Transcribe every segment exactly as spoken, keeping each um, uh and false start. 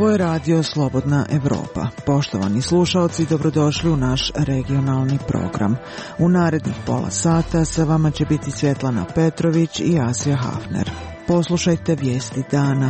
Ovo je radio Slobodna Evropa. Poštovani slušaoci, dobrodošli u naš regionalni program. U narednih pola sata sa vama će biti Svjetlana Petrović i Asija Hafner. Poslušajte vijesti dana.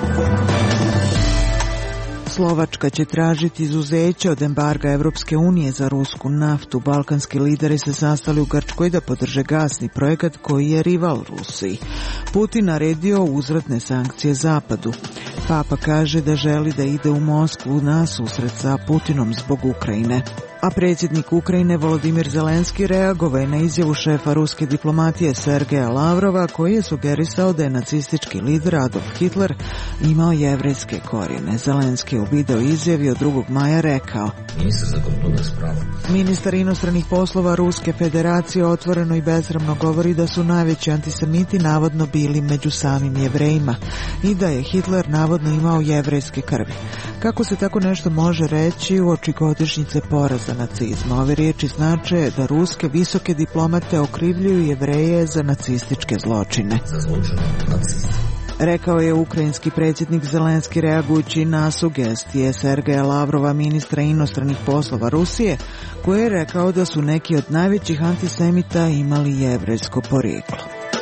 Slovačka će tražiti izuzeće od embarga Evropske unije za rusku naftu. Balkanski lideri se sastali u Grčkoj da podrže gasni projekat koji je rival Rusiji. Putin naredio uzvratne sankcije Zapadu. Papa kaže da želi da ide u Moskvu na susret sa Putinom zbog Ukrajine. A predsjednik Ukrajine Volodimir Zelenski reagovao je na izjavu šefa ruske diplomatije Sergeja Lavrova koji je sugerisao da je nacistički lider Adolf Hitler imao jevrejske korijene. Zelenski je u video izjavi od drugog maja rekao: Ministar inostranih poslova Ruske federacije otvoreno i besramno govori da su najveći antisemiti navodno bili među samim Jevrejima i da je Hitler navodno imao jevrejske krvi. Kako se tako nešto može reći uoči godišnjice poraza nacizma? Ove riječi znače da ruske visoke diplomate okrivljuju Jevreje za nacističke zločine. Za zločine nacista. Rekao je ukrajinski predsjednik Zelenski reagujući na sugestije Sergeja Lavrova, ministra inostranih poslova Rusije, koji je rekao da su neki od najvećih antisemita imali jevrejsko porijeklo.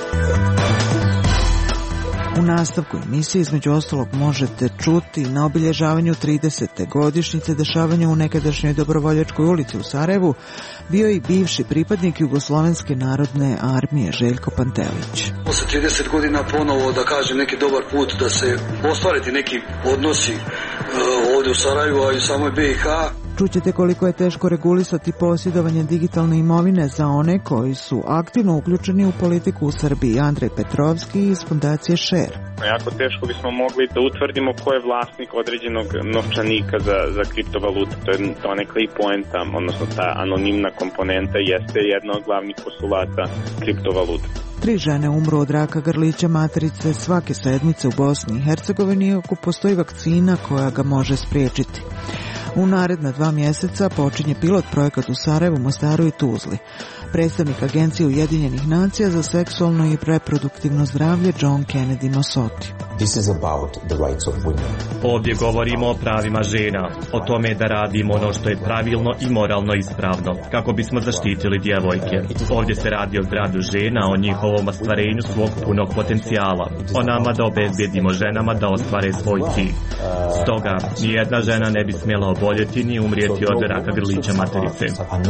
U nastavku emisije između ostalog možete čuti na obilježavanju tridesete godišnjice dešavanja u nekadašnjoj Dobrovoljačkoj ulici u Sarajevu bio i bivši pripadnik Jugoslovenske narodne armije Željko Pantelić. Posle trideset godina ponovo, da kažem, neki dobar put da se ostvariti neki odnosi uh, ovdje u Sarajevu, a i u samoj B i H. Čućete koliko je teško regulisati posjedovanje digitalne imovine za one koji su aktivno uključeni u politiku u Srbiji. Andrej Petrovski iz fondacije Share. Jako teško bismo mogli da utvrdimo ko je vlasnik određenog novčanika za, za kriptovalutu. To je donekle i poenta, odnosno ta anonimna komponenta jeste jedna od glavnih postulata kriptovaluta. Tri žene umru od raka grlića materice svake sedmice u Bosni i Hercegovini, iako postoji vakcina koja ga može spriječiti. U naredna dva mjeseca počinje pilot projekat u Sarajevu, Mostaru i Tuzli. Predstavnik Agencije Ujedinjenih nacija za seksualno i reproduktivno zdravlje John Kennedy Mosoti. This is about the rights of women. Ovdje govorimo o pravima žena, o tome da radimo ono što je pravilno i moralno ispravno, kako bismo zaštitili djevojke. Ovdje se radi o zdravlju žena, o njihovom ostvarenju svog punog potencijala, o nama da obezbjedimo ženama da ostvare svoj cilj. Stoga, nijedna žena ne bi smjela oboljeti ni umrijeti od raka grlića materice.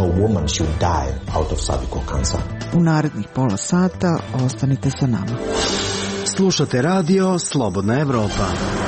U narednih pola sata ostanite sa nama. Slušate radio Slobodna Evropa.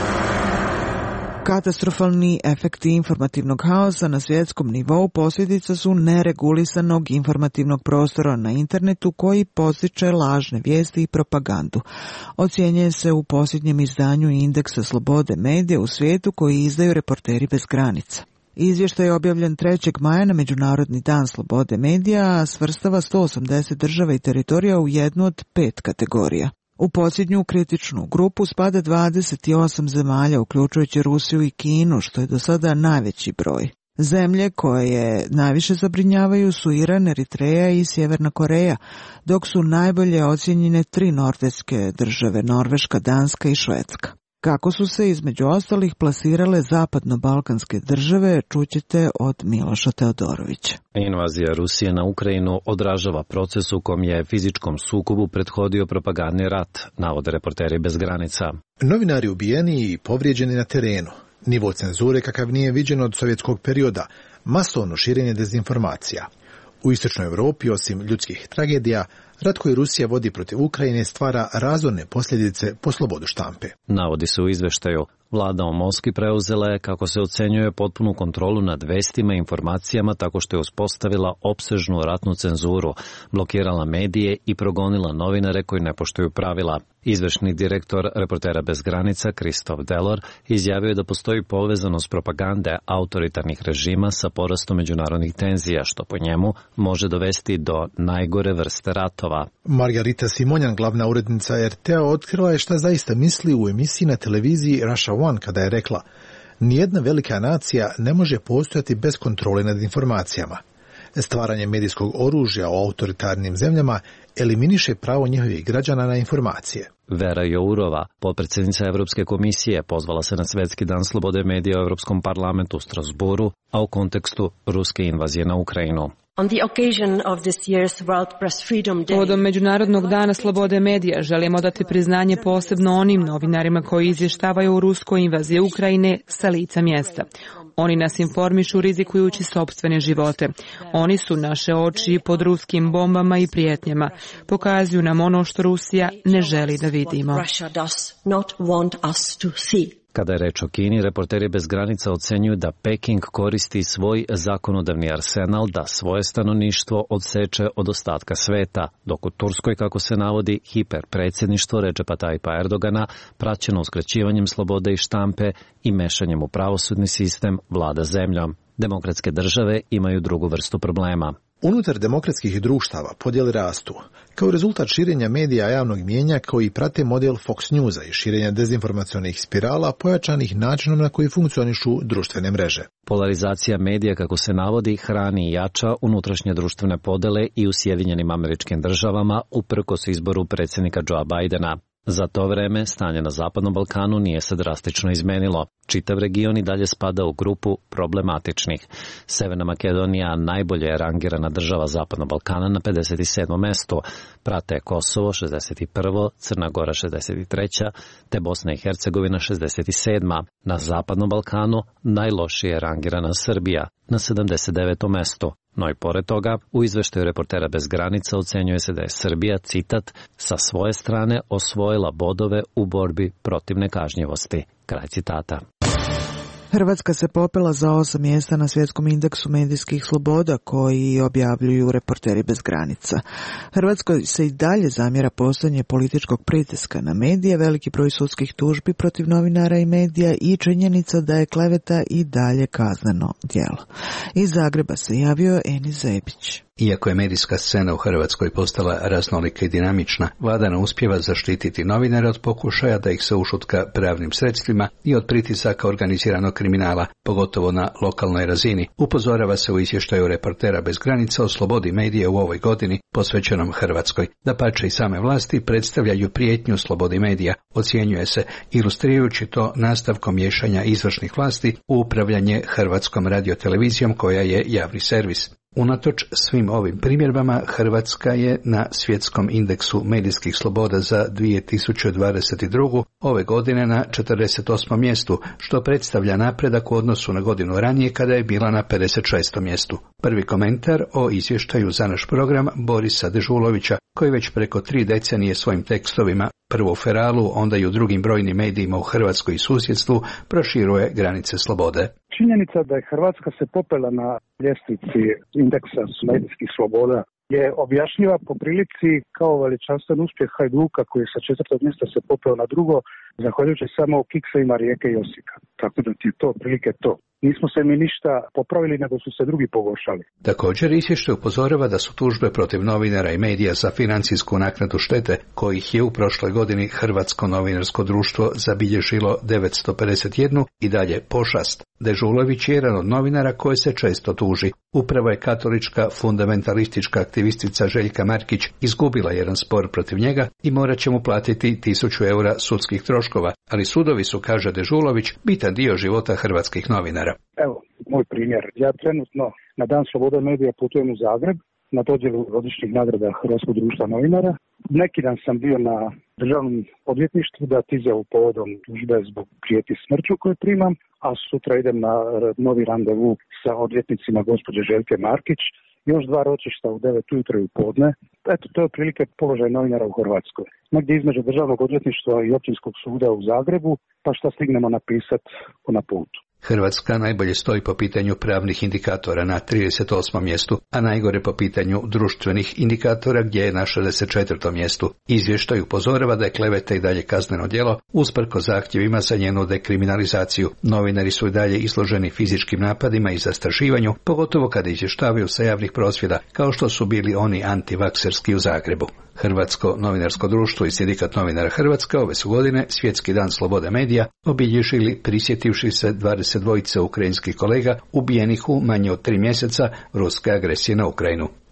Katastrofalni efekti informativnog haosa na svjetskom nivou posljedica su neregulisanog informativnog prostora na internetu koji podstiče lažne vijesti i propagandu. Ocjenjuje se u posljednjem izdanju indeksa slobode medija u svijetu koji izdaju Reporteri bez granica. Izvještaj je objavljen trećeg maja na Međunarodni dan slobode medija, a svrstava sto osamdeset država i teritorija u jednu od pet kategorija. U posljednju kritičnu grupu spada dvadeset osam zemalja, uključujući Rusiju i Kinu, što je do sada najveći broj. Zemlje koje najviše zabrinjavaju su Iran, Eritreja i Sjeverna Koreja, dok su najbolje ocjenjene tri nordijske države, Norveška, Danska i Švedska. Kako su se između ostalih plasirale zapadno-balkanske države, čućete od Miloša Teodorovića. Invazija Rusije na Ukrajinu odražava proces u kom je fizičkom sukobu prethodio propagandni rat, navode Reporteri bez granica. Novinari ubijeni i povrijeđeni na terenu, nivo cenzure kakav nije viđen od sovjetskog perioda, masovno širenje dezinformacija. U istočnoj Europi, osim ljudskih tragedija, rat koji Rusija vodi protiv Ukrajine stvara razorne posljedice po slobodu štampe. Navodi se u izveštaju. Vlada u Moskvi preuzela je, kako se ocenjuje, potpunu kontrolu nad vestima i informacijama tako što je uspostavila opsežnu ratnu cenzuru, blokirala medije i progonila novinare koji ne poštuju pravila. Izvršni direktor Reportera bez granica Kristof Delor izjavio je da postoji povezanost propagande autoritarnih režima sa porastom međunarodnih tenzija, što po njemu može dovesti do najgore vrste ratova. Margarita Simonjan, glavna urednica er te a, otkrila je šta zaista misli u emisiji na televiziji Russia One kada je rekla: nijedna velika nacija ne može postojati bez kontrole nad informacijama. Stvaranje medijskog oružja u autoritarnim zemljama eliminiše pravo njihovih građana na informacije. Vera Jourova, potpredsjednica Evropske komisije, pozvala se na Svetski dan slobode medija u Europskom parlamentu u Strasburu, a u kontekstu ruske invazije na Ukrajinu. Povodom Međunarodnog dana slobode medija želimo dati priznanje posebno onim novinarima koji izvještavaju o ruskoj invaziji Ukrajine sa lica mjesta. Oni nas informišu rizikujući sopstvene živote. Oni su naše oči pod ruskim bombama i prijetnjama. Pokazuju nam ono što Rusija ne želi da vidimo. Kada je reč o Kini, Reporteri bez granica ocenjuju da Peking koristi svoj zakonodavni arsenal da svoje stanovništvo odseče od ostatka sveta, dok u Turskoj, kako se navodi, hiperpredsjedništvo Redžepa Tajipa Erdogana, praćeno uskraćivanjem slobode i štampe i mešanjem u pravosudni sistem, vlada zemljom. Demokratske države imaju drugu vrstu problema. Unutar demokratskih društava podjele rastu. Kao rezultat širenja medija javnog mijenja koji prate model Fox Newsa i širenja dezinformacionih spirala pojačanih načinom na koji funkcionišu društvene mreže. Polarizacija medija, kako se navodi, hrani i jača unutrašnje društvene podele i u Sjedinjenim Američkim Državama uprkos izboru predsjednika Joea Bidena. Za to vreme stanje na Zapadnom Balkanu nije se drastično izmenilo. Čitav region i dalje spada u grupu problematičnih. Severna Makedonija najbolje je rangirana država Zapadnog Balkana na pedeset sedmom mestu. Prate Kosovo šezdeset prvo, Crna Gora šezdeset treća, te Bosna i Hercegovina šezdeset sedma. Na Zapadnom Balkanu najlošije je rangirana Srbija na sedamdeset devetom mestu. No i pored toga, u izveštaju Reportera bez granica ocenjuje se da je Srbija, citat, sa svoje strane osvojila bodove u borbi protiv nekažnjivosti. Kraj citata. Hrvatska se popela za osam mjesta na svjetskom indeksu medijskih sloboda koji objavljuju Reporteri bez granica. Hrvatskoj se i dalje zamjera postojanje političkog pritiska na medije, veliki broj sudskih tužbi protiv novinara i medija i činjenica da je kleveta i dalje kazneno djelo. Iz Zagreba se javio Enis Zebić. Iako je medijska scena u Hrvatskoj postala raznolika i dinamična, vlada ne uspijeva zaštititi novinare od pokušaja da ih se ušutka pravnim sredstvima i od pritisaka organiziranog kriminala, pogotovo na lokalnoj razini, upozorava se u izvještaju Reportera bez granica o slobodi medija u ovoj godini posvećenom Hrvatskoj. Dapače, i same vlasti predstavljaju prijetnju slobodi medija, ocjenjuje se, ilustrirajući to nastavkom miješanja izvršnih vlasti u upravljanje Hrvatskom radiotelevizijom koja je javni servis. Unatoč svim ovim primjedbama, Hrvatska je na svjetskom indeksu medijskih sloboda za dvije tisuće dvadeset drugu. ove godine na četrdeset osmom mjestu, što predstavlja napredak u odnosu na godinu ranije kada je bila na pedeset šestom mjestu. Prvi komentar o izvještaju za naš program Borisa Dežulovića, koji već preko tri decenije svojim tekstovima, prvo u Feralu, onda i u drugim brojnim medijima u Hrvatskoj i susjedstvu, proširuje granice slobode. Činjenica da je Hrvatska se popela na ljestvici indeksa medijskih sloboda je objašnjiva po prilici kao veličanstven uspjeh Hajduka koji je sa četvrtog mjesta se popeo na drugo, zahvaljujući samo kiksevima Rijeke i Osijeka. Tako da ti je to prilike to. Nismo se mi ništa popravili, nego su se drugi pogoršali. Također izvještaj upozorava da su tužbe protiv novinara i medija za financijsku naknadu štete, kojih je u prošloj godini Hrvatsko novinarsko društvo zabilježilo devetsto pedeset jedan, i dalje pošast. Dežulović je jedan od novinara koje se često tuži. Upravo je katolička fundamentalistička aktivistica Željka Markić izgubila jedan spor protiv njega i morat će mu platiti tisuću eura sudskih troškova, ali sudovi su, kaže Dežulović, bitan dio života hrvatskih novinara. Evo, moj primjer. Ja trenutno na Dan slobode medija putujem u Zagreb na dodjelu godišnjih nagrada Hrvatskog društva novinara. Neki dan sam bio na državnom odvjetništvu dati izjavu povodom tužbe zbog prijeti smrću koju primam, a sutra idem na novi randevu sa odvjetnicima gospođe Željke Markić. Još dva ročišta u devet ujutro i u podne. Eto, to je prilike položaj novinara u Hrvatskoj. Negdje između državnog odvjetništva i općinskog suda u Zagrebu, pa šta stignemo napisati na putu. Hrvatska najbolje stoji po pitanju pravnih indikatora na trideset osmom mjestu, a najgore po pitanju društvenih indikatora gdje je na šezdeset četvrtom mjestu. Izvještaj upozorava da je kleveta i dalje kazneno djelo, usprkos zahtjevima za njenu dekriminalizaciju. Novinari su i dalje izloženi fizičkim napadima i zastrašivanju, pogotovo kada izvještavaju sa javnih prosvjeda, kao što su bili oni antivakserski u Zagrebu. Hrvatsko novinarsko društvo i Sindikat novinara Hrvatska ove su godine Svjetski dan slobode medija obilježili prisjetivši se dvadeset dvojice ukrajinskih kolega ubijenih u manje od tri mjeseca ruske agresije na Ukrajinu.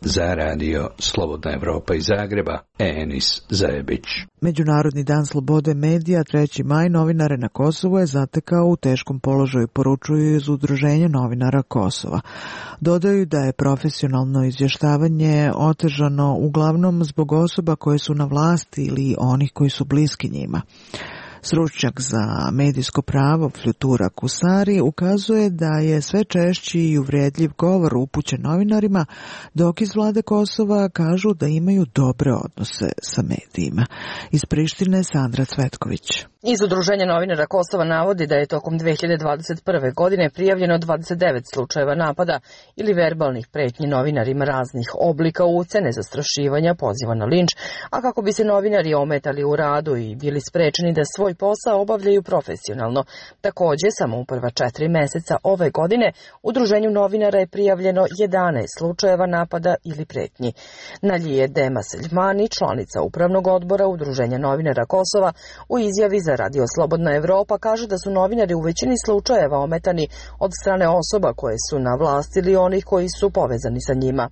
Za radio Slobodna Evropa iz Zagreba, Enis Zajebić. Međunarodni dan slobode medija, treći maj, novinare na Kosovu je zatekao u teškom položaju, poručuju iz Udruženja novinara Kosova. Dodaju da je profesionalno izvještavanje otežano uglavnom zbog osoba koje su na vlasti ili onih koji su bliski njima. Stručnjak za medijsko pravo Flutura Kusari ukazuje da je sve češći i uvredljiv govor upućen novinarima, dok iz vlade Kosova kažu da imaju dobre odnose sa medijima. Iz Prištine Sandra Cvetković. Iz Udruženja novinara Kosova navodi da je tokom dve hiljade dvadeset prve. godine prijavljeno dvadeset devet slučajeva napada ili verbalnih pretnji novinarima raznih oblika ucene, zastrašivanja, poziva na linč, a kako bi se novinari ometali u radu i bili sprečeni da svoj posao obavljaju profesionalno. Također, samo u prva četiri meseca ove godine Udruženju novinara je prijavljeno jedanaest slučajeva napada ili pretnji. Nalije Dema Seljmani, članica upravnog odbora Udruženja novinara Kosova, u izjavi za radio Slobodna Evropa kaže da su novinari u većini slučajeva ometani od strane osoba koje su na vlasti ili onih koji su povezani sa njima.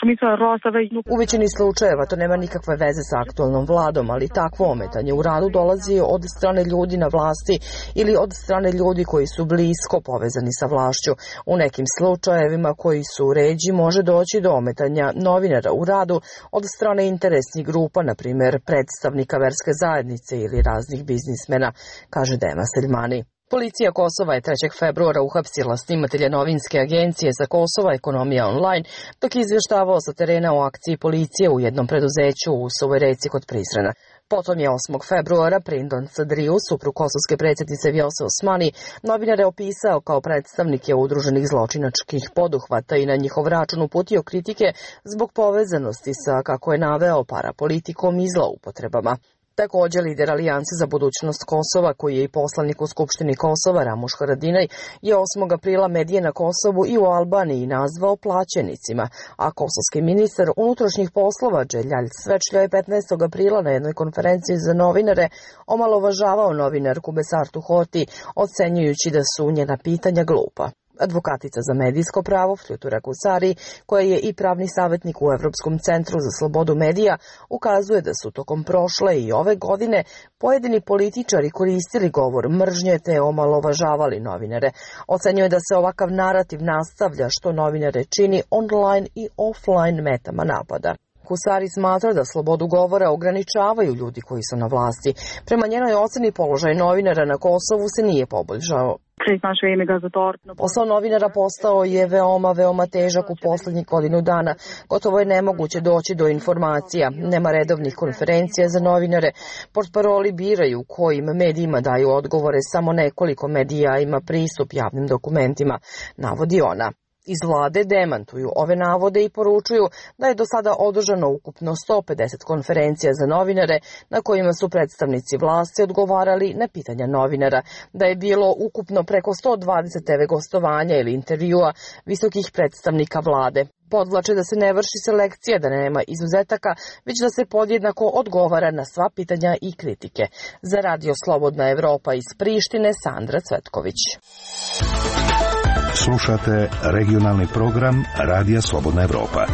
U većini slučajeva to nema nikakve veze sa aktualnom vladom, ali takvo ometanje u radu dolazi od strane ljudi na vlasti ili od strane ljudi koji su blisko povezani sa vlašću. U nekim slučajevima koji su u ređi može doći do ometanja novinara u radu od strane interesnih grupa, na primjer predstavnika verske zajednice ili raznih biznismena, kaže Dema Seljmani. Policija Kosova je trećeg februara uhapsila snimatelja novinske agencije za Kosova Ekonomija online, dok je izvještavao sa terena o akciji policije u jednom preduzeću u Suvoj Reci kod Prizrena. Potom je osmog februara Prindon Sadriju, suprug kosovske predsjednice Vjose Osmani, novinare opisao kao predstavnike udruženih zločinačkih poduhvata i na njihov račun uputio kritike zbog povezanosti sa, kako je naveo, parapolitikom i zloupotrebama. Također, lider Alijanse za budućnost Kosova, koji je i poslanik u Skupštini Kosova, Ramuš Haradinaj, je osmog aprila medije na Kosovu i u Albaniji nazvao plaćenicima, a kosovski ministar unutrašnjih poslova Dželjalj Svečlja je petnaestog aprila na jednoj konferenciji za novinare omalovažavao novinarku Besartu Hoti, ocenjujući da su njena pitanja glupa. Advokatica za medijsko pravo Flutura Kusari, koja je i pravni savjetnik u Evropskom centru za slobodu medija, ukazuje da su tokom prošle i ove godine pojedini političari koristili govor mržnje te omalovažavali novinare. Ocenjuje da se ovakav narativ nastavlja, što novinare čini online i offline metama napada. Kusari smatra da slobodu govora ograničavaju ljudi koji su na vlasti. Prema njenoj oceni položaj novinara na Kosovu se nije poboljšao. Posao novinara postao je veoma, veoma težak u posljednjih godinu dana. Gotovo je nemoguće doći do informacija. Nema redovnih konferencija za novinare. Portparoli biraju kojim medijima daju odgovore. Samo nekoliko medija ima pristup javnim dokumentima, navodi ona. Iz vlade demantuju ove navode i poručuju da je do sada održano ukupno sto pedeset konferencija za novinare na kojima su predstavnici vlasti odgovarali na pitanja novinara, da je bilo ukupno preko sto dvadeset te ve gostovanja ili intervjua visokih predstavnika vlade. Podvlače da se ne vrši selekcija, da nema izuzetaka, već da se podjednako odgovara na sva pitanja i kritike. Za radio Slobodna Evropa iz Prištine, Sandra Cvetković. Slušate regionalni program Radija Slobodna Evropa.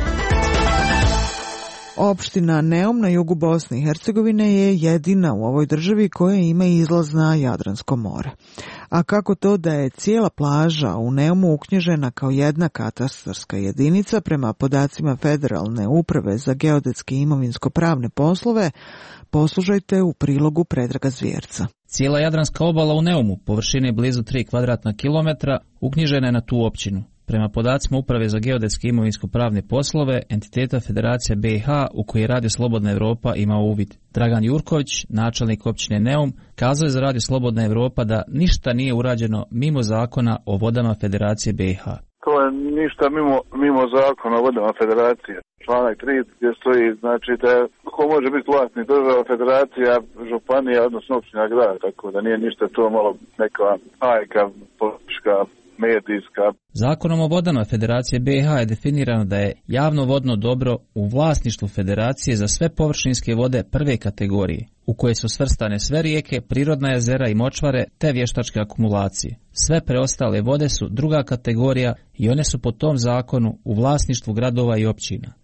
Opština Neum na jugu Bosne i Hercegovine je jedina u ovoj državi koja ima izlaz na Jadransko more. A kako to da je cijela plaža u Neumu uknjižena kao jedna katastarska jedinica prema podacima Federalne uprave za geodetske i imovinsko-pravne poslove, poslušajte u prilogu Predraga Zvjerca. Cijela Jadranska obala u Neumu, površine blizu tri kvadratna kilometra, uknjižena je na tu općinu. Prema podacima Uprave za geodetske i imovinsko-pravne poslove, entiteta Federacija be i ha u kojoj Radio Slobodna Evropa ima uvid. Dragan Jurković, načelnik općine Neum, kazao je za Radio Slobodna Evropa da ništa nije urađeno mimo zakona o vodama Federacije be i ha. To je ništa mimo, mimo zakona o vodama Federacije. Članak tri gdje stoji, znači da ko može biti vlasnik, država, federacija, županija, odnosno općina, grad, tako da nije ništa to malo neka hajka, politička, medijska. Zakonom o vodama Federacije be i ha je definirano da je javno vodno dobro u vlasništvu Federacije za sve površinske vode prve kategorije, u koje su svrstane sve rijeke, prirodna jezera i močvare te vještačke akumulacije. Sve preostale vode su druga kategorija i one su po tom zakonu u vlasništvu gradova i općina.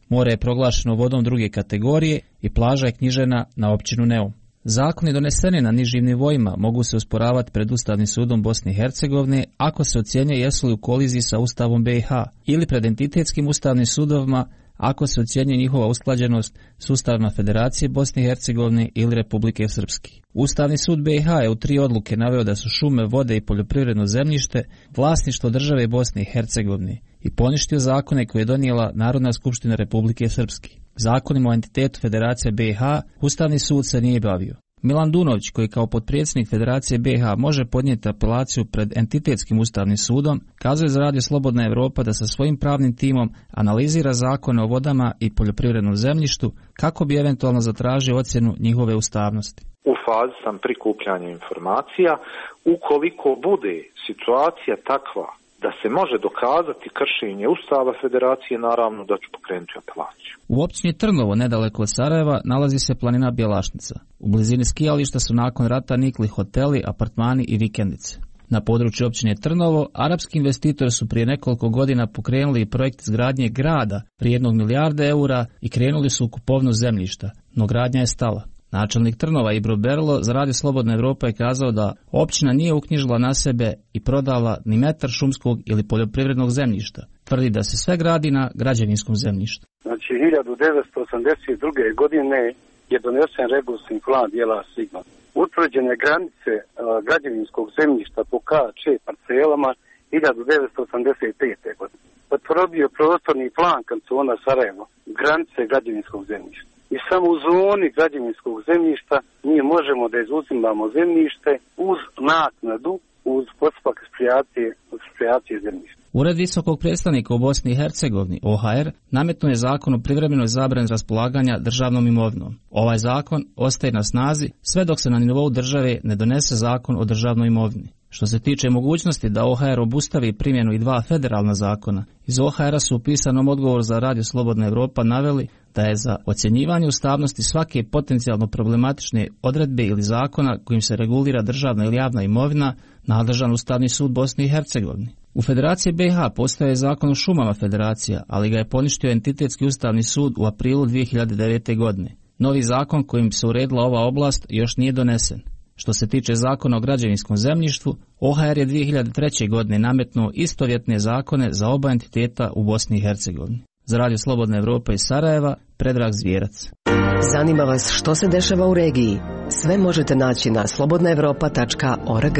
More je proglašeno vodom druge kategorije i plaža je knjižena na općinu Neum. Zakoni doneseni na nižim nivoima mogu se osporavati pred Ustavnim sudom Bosne i Hercegovine ako se ocjenjuje jesu li u koliziji sa Ustavom B i H ili pred entitetskim ustavnim sudovima ako se ocjenjuje njihova usklađenost s Ustavima Federacije Bosne i Hercegovine ili Republike Srpske. Ustavni sud B i H je u tri odluke naveo da su šume, vode i poljoprivredno zemljište vlasništvo države Bosne i Hercegovine i poništio zakone koje je donijela Narodna skupština Republike Srpske. Zakonima o entitetu Federacije B i H Ustavni sud se nije bavio. Milan Dunović, koji kao potpredsjednik Federacije B i H može podnijeti apelaciju pred entitetskim ustavnim sudom, kazuje za Radio Slobodna Evropa da sa svojim pravnim timom analizira zakone o vodama i poljoprivrednom zemljištu kako bi eventualno zatražio ocjenu njihove ustavnosti. U fazi sam prikupljanja informacija. Ukoliko bude situacija takva da se može dokazati kršenje Ustava Federacije, naravno da ću pokrenuti apelaciju. U općini Trnovo, nedaleko od Sarajeva, nalazi se planina Bjelašnica. U blizini skijališta su nakon rata nikli hoteli, apartmani i vikendice. Na području općine Trnovo, arapski investitori su prije nekoliko godina pokrenuli projekt izgradnje grada vrijednog milijarde eura i krenuli su u kupovnu zemljišta, no gradnja je stala. Načelnik Trnova Ibro Berlo za Radio Slobodna Evropa je kazao da općina nije uknjižila na sebe i prodala ni metar šumskog ili poljoprivrednog zemljišta. Tvrdi da se sve gradi na građevinskom zemljištu. Znači, hiljadu devetsto osamdeset druge. godine je donesen regularni plan dijela Sigma. Utvrđene granice uh, građevinskog zemljišta po K Č parcelama hiljadu devetsto osamdeset pete. godine. Potvrdio prostorni plan kantona Sarajevo, granice građevinskog zemljišta. I samo u zoni građevinskog zemljišta mi možemo da izuzimamo zemljište uz naknadu, uz postupak eksproprijacije, eksproprijacije zemljišta. Ured visokog predstavnika u Bosni i Hercegovini, O H R, nametnuo je zakon o privremenoj zabrani raspolaganja državnom imovinom. Ovaj zakon ostaje na snazi sve dok se na nivou države ne donese zakon o državnoj imovini. Što se tiče mogućnosti da O H R obustavi primjenu i dva federalna zakona, iz O H R-a su u pisanom odgovoru za Radio Slobodna Evropa naveli da je za ocjenjivanje ustavnosti svake potencijalno problematične odredbe ili zakona kojim se regulira državna ili javna imovina nadležan Ustavni sud Bosne i Hercegovine. U Federaciji B i H postoje zakon o šumama federacija, ali ga je poništio entitetski Ustavni sud u aprilu dvije hiljade devete. godine. Novi zakon kojim se uredila ova oblast još nije donesen. Što se tiče zakona o građevinskom zemljištu, O H R je dvije hiljade treće. godine nametnuo istovjetne zakone za oba entiteta u Bosni i Hercegovini. Za Radio Slobodna Evropa iz Sarajeva, Predrag Zvijerac. Zanima vas što se dešava u regiji? Sve možete naći na slobodna evropa tačka org.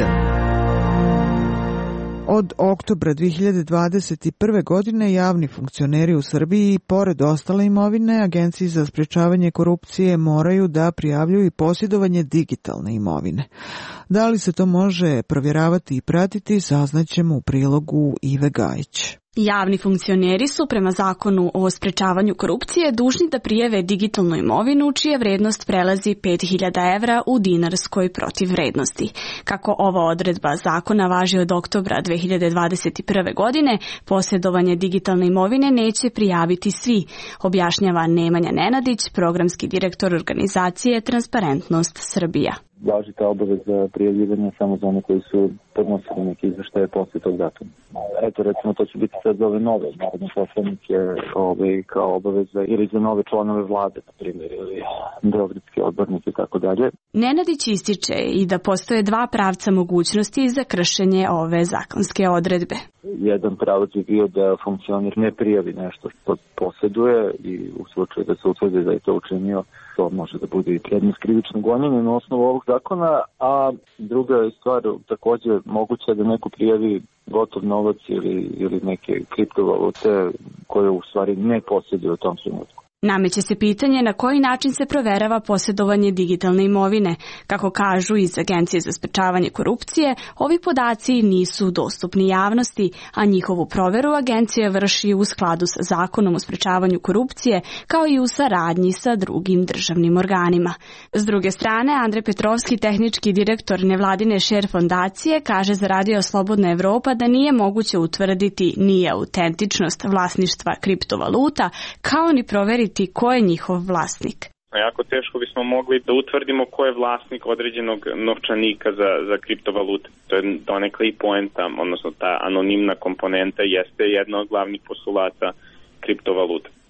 Od oktobra dvije hiljade dvadeset prve. godine javni funkcioneri u Srbiji, pored ostale imovine, Agenciji za sprečavanje korupcije moraju da prijavljuju i posjedovanje digitalne imovine. Da li se to može provjeravati i pratiti, saznaćemo u prilogu Ive Gajić. Javni funkcioneri su prema zakonu o sprečavanju korupcije dužni da prijave digitalnu imovinu čija vrednost prelazi pet hiljada evra u dinarskoj protivvrednosti. Kako ova odredba zakona važi od oktobra dvije hiljade dvadeset prve. godine, posjedovanje digitalne imovine neće prijaviti svi, objašnjava Nemanja Nenadić, programski direktor organizacije Transparentnost Srbija. Važi ta obaveza prijavljivanja samo za one koji su podnosili neke izveštaje posle tog datuma. Eto, recimo, to će biti sad za ove nove narodne poslanike ove, kao obaveza ili za nove članove vlade, na primjer, ili beogradske odbornike i tako dalje. Nenadić ističe i da postoje dva pravca mogućnosti za kršenje ove zakonske odredbe. Jedan pravac je bio da funkcioner ne prijavi nešto što posjeduje i u slučaju da se utvrdi da je to učinio, to može da bude i predmet krivičnog gonjenja na osnovu ovog zakona, a druga je stvar također moguće da neko prijavi gotov novac ili, ili neke kriptovalute koje u stvari ne posjeduje u tom trenutku. Nameće se pitanje na koji način se proverava posjedovanje digitalne imovine. Kako kažu iz Agencije za sprečavanje korupcije, ovi podaci nisu dostupni javnosti, a njihovu proveru agencija vrši u skladu sa zakonom o sprečavanju korupcije, kao i u saradnji sa drugim državnim organima. S druge strane, Andrej Petrovski, tehnički direktor nevladine Share fondacije, kaže za Radio Slobodna Evropa da nije moguće utvrditi ni autentičnost vlasništva kriptovaluta, kao ni proveriti ko je njihov vlasnik. Jako teško bismo mogli da utvrdimo ko je vlasnik određenog novčanika za, za kriptovalute. To je donekle i poenta, odnosno ta anonimna komponenta jeste jedna od glavnih postulata kriptovaluta.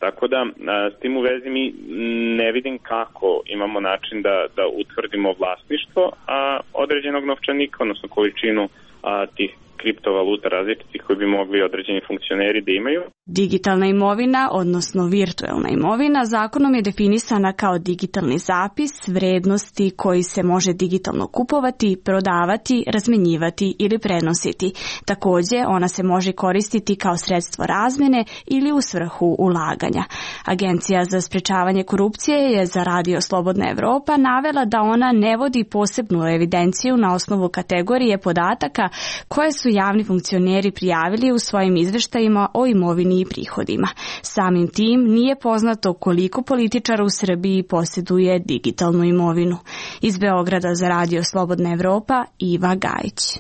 Tako da s tim u vezi mi ne vidim kako imamo način da, da utvrdimo vlasništvo a, određenog novčanika, odnosno količinu a, tih kriptovaluta različitih koji bi mogli određeni funkcioneri da imaju. Digitalna imovina, odnosno virtuelna imovina, zakonom je definisana kao digitalni zapis vrednosti koji se može digitalno kupovati, prodavati, razmenjivati ili prenositi. Također, ona se može koristiti kao sredstvo razmjene ili u svrhu ulaganja. Agencija za sprečavanje korupcije je za Radio Slobodna Evropa navela da ona ne vodi posebnu evidenciju na osnovu kategorije podataka koje su javni funkcioneri prijavili u svojim izveštajima o imovini i prihodima. Samim tim nije poznato koliko političara u Srbiji posjeduje digitalnu imovinu. Iz Beograda za Radio Slobodna Evropa, Iva Gajić.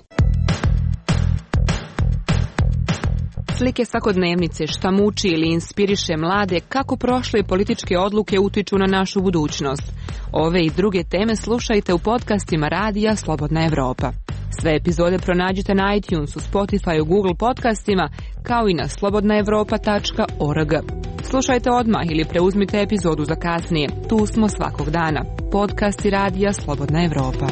Slike svakodnevnice, šta muči ili inspiriše mlade, kako prošle političke odluke utiču na našu budućnost. Ove i druge teme slušajte u podcastima Radija Slobodna Evropa. Sve epizode pronađite na iTunesu, Spotifyu, Google podcastima, kao i na slobodna evropa tačka org. Slušajte odmah ili preuzmite epizodu za kasnije. Tu smo svakog dana. Podcasti Radija Slobodna Evropa.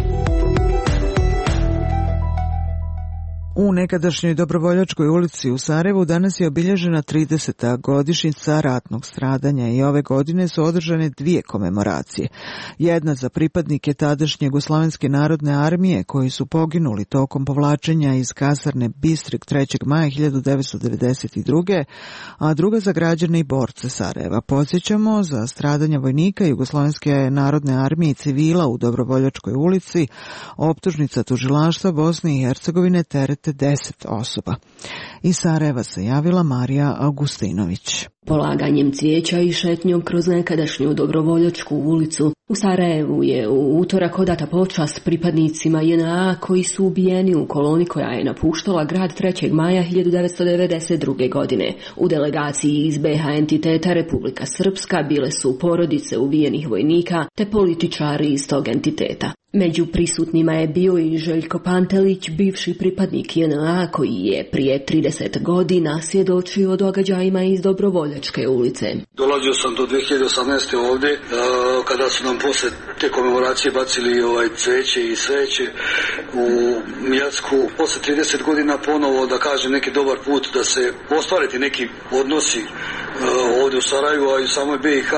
U nekadašnjoj Dobrovoljačkoj ulici u Sarajevu danas je obilježena trideseta godišnjica ratnog stradanja i ove godine su održane dvije komemoracije. Jedna za pripadnike tadašnje Jugoslovenske narodne armije koji su poginuli tokom povlačenja iz kasarne Bistrik trećeg maja hiljadu devetsto devedeset druge. a druga za građane i borce Sarajeva. Podsjećamo, za stradanja vojnika Jugoslovenske narodne armije i civila u Dobrovoljačkoj ulici optužnica tužilaštva Bosne i Hercegovine teret deset osoba. Iz Sarajeva se javila Marija Augustinović. Polaganjem cvijeća i šetnjom kroz nekadašnju Dobrovoljačku ulicu u Sarajevu je u utorak odata počast pripadnicima J N A koji su ubijeni u koloni koja je napuštala grad trećeg maja hiljadu devetsto devedeset druge. godine. U delegaciji iz B H entiteta Republika Srpska bile su porodice ubijenih vojnika te političari iz tog entiteta. Među prisutnima je bio i Željko Pantelić, bivši pripadnik J N A koji je prije trideset godina svjedočio o događajima iz Dobrovoljačke ulice. Dolazio sam do dve hiljade osamnaeste. ovdje, kada su nam posle te komemoracije bacili ovaj cveće i sveće u Mijacku. Posle trideset godina ponovo, da kažem, neki dobar put da se ostvariti neki odnosi ovdje u Sarajevu, a i u samoj B i H.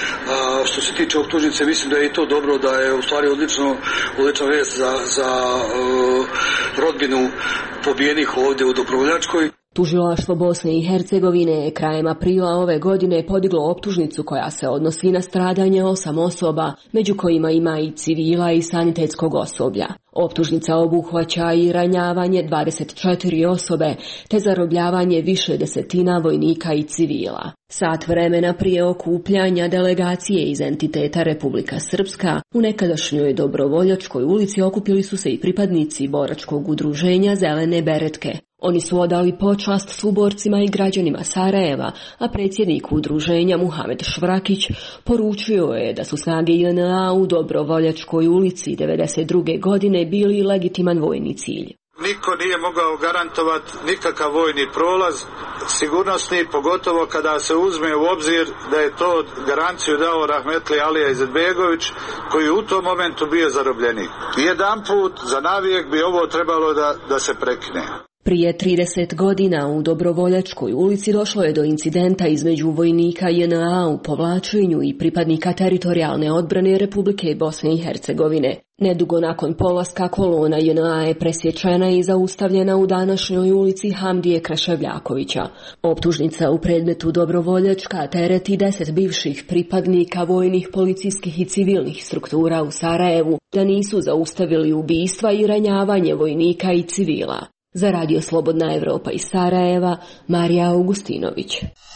A što se tiče optužnice, mislim da je i to dobro, da je u stvari odlično, odlična vijest za, za uh, rodbinu pobijenih ovdje u Dobrovoljačkoj. Tužilaštvo Bosne i Hercegovine je krajem aprila ove godine podiglo optužnicu koja se odnosi na stradanje osam osoba, među kojima ima i civila i sanitetskog osoblja. Optužnica obuhvaća i ranjavanje dvadeset četiri osobe, te zarobljavanje više desetina vojnika i civila. Sat vremena prije okupljanja delegacije iz entiteta Republika Srpska u nekadašnjoj Dobrovoljačkoj ulici okupili su se i pripadnici boračkog udruženja Zelene beretke. Oni su odali počast suborcima i građanima Sarajeva, a predsjednik udruženja Muhamed Švrakić poručio je da su snage J N A u Dobrovoljačkoj ulici devedeset druge. godine bili legitiman vojni cilj. Niko nije mogao garantovati nikakav vojni prolaz, sigurnosni, pogotovo kada se uzme u obzir da je to garanciju dao Rahmetli Alija Izetbegović, koji u tom momentu bio zarobljenik. Jedanput za navijek bi ovo trebalo da, da se prekine. Prije trideset godina u Dobrovoljačkoj ulici došlo je do incidenta između vojnika J N A u povlačenju i pripadnika teritorijalne odbrane Republike Bosne i Hercegovine. Nedugo nakon polaska kolona J N A je presječena i zaustavljena u današnjoj ulici Hamdije Kreševljakovića. Optužnica u predmetu Dobrovoljačka tereti deset bivših pripadnika vojnih, policijskih i civilnih struktura u Sarajevu da nisu zaustavili ubistva i ranjavanje vojnika i civila. Za Radio Slobodna Evropa iz Sarajeva, Marija Augustinović.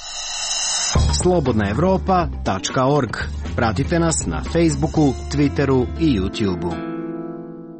slobodna evropa tačka org. Pratite nas na Facebooku, Twitteru i YouTubeu.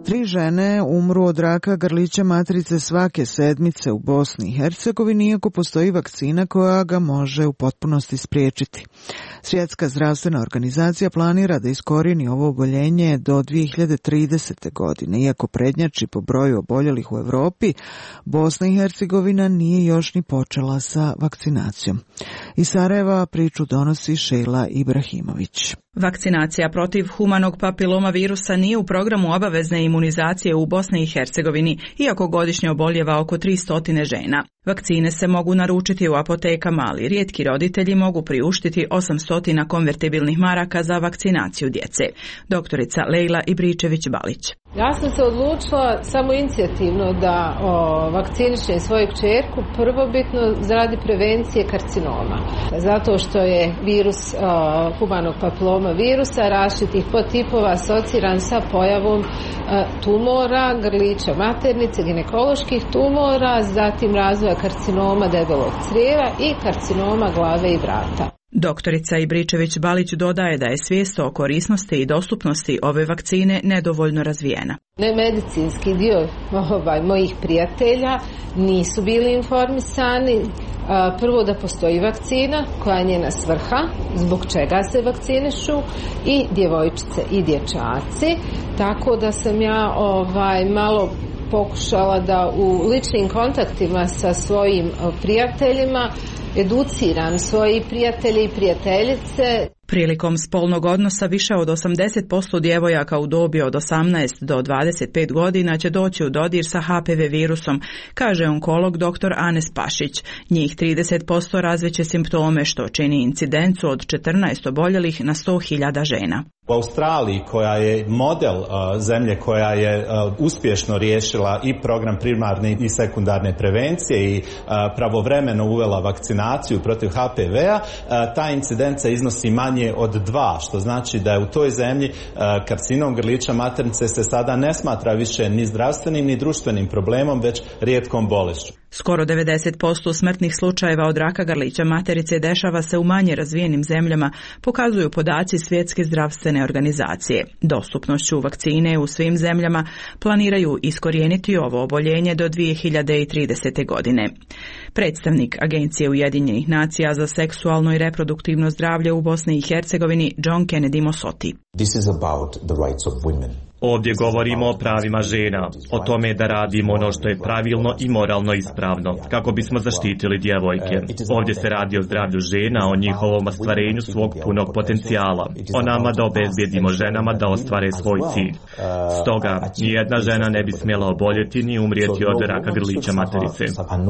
Tri žene umru od raka grlića materice svake sedmice u Bosni i Hercegovini, iako postoji vakcina koja ga može u potpunosti spriječiti. Svjetska zdravstvena organizacija planira da iskorijeni ovo oboljenje do dvije hiljade tridesete. godine. Iako prednjači po broju oboljelih u Europi, Bosna i Hercegovina nije još ni počela sa vakcinacijom. Iz Sarajeva priču donosi Šejla Ibrahimović. Vakcinacija protiv humanog papiloma virusa nije u programu obavezne imunizacije u Bosni i Hercegovini, iako godišnje oboljeva oko tristo žena. Vakcine se mogu naručiti u apotekama, ali rijetki roditelji mogu priuštiti osamsto konvertibilnih maraka za vakcinaciju djece. Doktorica Lejla Ibričević-Balić. Ja sam se odlučila samo inicijativno da o, vakcinišem svoju kćerku prvobitno zaradi prevencije karcinoma. Zato što je virus o, humanog papiloma virusa različitih podtipova asociran sa pojavom o, tumora, grlića maternice, ginekoloških tumora, zatim razvoja karcinoma debelog crijeva i karcinoma glave i vrata. Doktorica Ibričević-Balić dodaje da je svijest o korisnosti i dostupnosti ove vakcine nedovoljno razvijena. Nemedicinski dio ovaj, mojih prijatelja nisu bili informisani. Prvo da postoji vakcina koja je njena svrha, zbog čega se vakcinišu, i djevojčice i dječaci. Tako da sam ja ovaj, malo pokušala da u ličnim kontaktima sa svojim prijateljima educiram svoji prijatelji i prijateljice. Prilikom spolnog odnosa više od osamdeset posto djevojaka u dobi od osamnaest do dvadeset pet godina će doći u dodir sa H P V virusom, kaže onkolog dr. Anes Pašić. Njih trideset posto razviće simptome, što čini incidencu od četrnaest oboljelih na sto hiljada žena. U Australiji, koja je model uh, zemlje koja je uh, uspješno riješila i program primarne i sekundarne prevencije i uh, pravovremeno uvela vakcinaciju protiv H P V-a, uh, ta incidenca iznosi manje od dva, što znači da je u toj zemlji uh, karcinom grlića maternice se sada ne smatra više ni zdravstvenim ni društvenim problemom, već rijetkom bolešću. Skoro devedeset posto smrtnih slučajeva od raka grlića materice dešava se u manje razvijenim zemljama, pokazuju podaci Svjetske zdravstvene organizacije. Dostupnošću vakcine u svim zemljama planiraju iskorijeniti ovo oboljenje do dvije hiljade tridesete. godine. Predstavnik Agencije Ujedinjenih nacija za seksualno i reproduktivno zdravlje u Bosni i Hercegovini, John Kennedy Mosoti. This is about the rights of women. Ovdje govorimo o pravima žena, o tome da radimo ono što je pravilno i moralno ispravno, kako bismo zaštitili djevojke. Ovdje se radi o zdravlju žena, o njihovom ostvarenju svog punog potencijala, o nama da obezbijedimo ženama da ostvare svoj cilj. Stoga, nijedna žena ne bi smjela oboljeti ni umrijeti od raka grlića materice.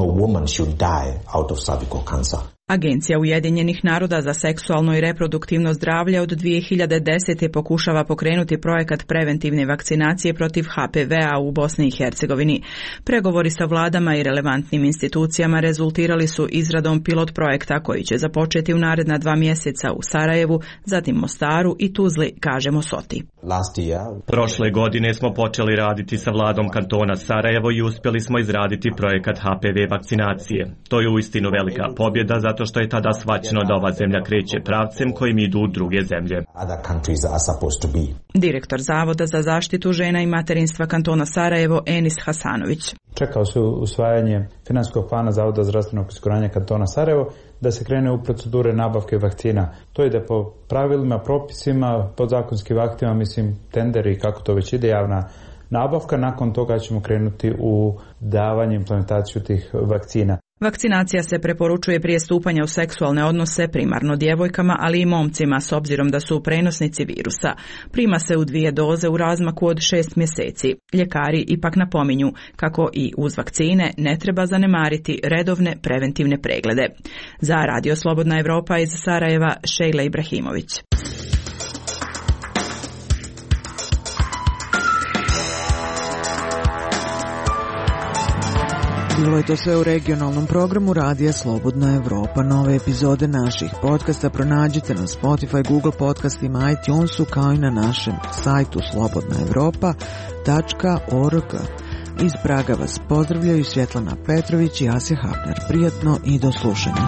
Agencija Ujedinjenih naroda za seksualno i reproduktivno zdravlje od dvije hiljade desete. pokušava pokrenuti projekat preventivne vakcinacije protiv H P V-a u Bosni i Hercegovini. Pregovori sa vladama i relevantnim institucijama rezultirali su izradom pilot projekta koji će započeti u naredna dva mjeseca u Sarajevu, zatim Mostaru i Tuzli, kaže Mosoti. Prošle godine smo počeli raditi sa vladom kantona Sarajevo i uspjeli smo izraditi projekat H P V vakcinacije. To je uistinu velika pobjeda za zato što je tada shvaćeno da ova zemlja kreće pravcem kojim idu druge zemlje. Direktor Zavoda za zaštitu žena i materinstva kantona Sarajevo, Enis Hasanović. Čekao se usvajanje financijskog plana Zavoda za zdravstvenog osiguranja kantona Sarajevo da se krene u procedure nabavke vakcina. To ide po pravilima, propisima, podzakonskim aktima, mislim tenderi i kako to već ide, javna nabavka. Nakon toga ćemo krenuti u davanje implementaciju tih vakcina. Vakcinacija se preporučuje prije stupanja u seksualne odnose primarno djevojkama, ali i momcima s obzirom da su prenosnici virusa. Prima se u dvije doze u razmaku od šest mjeseci. Ljekari ipak napominju kako i uz vakcine ne treba zanemariti redovne preventivne preglede. Za Radio Slobodna Evropa iz Sarajeva, Šejla Ibrahimović. Bilo je to sve u regionalnom programu Radija Slobodna Evropa. Nove epizode naših podcasta pronađite na Spotify, Google podcastima, iTunesu, kao i na našem sajtu slobodna evropa tačka org. Iz Praga vas pozdravljaju Svjetlana Petrović i Asja Hafner. Prijatno i do slušanja.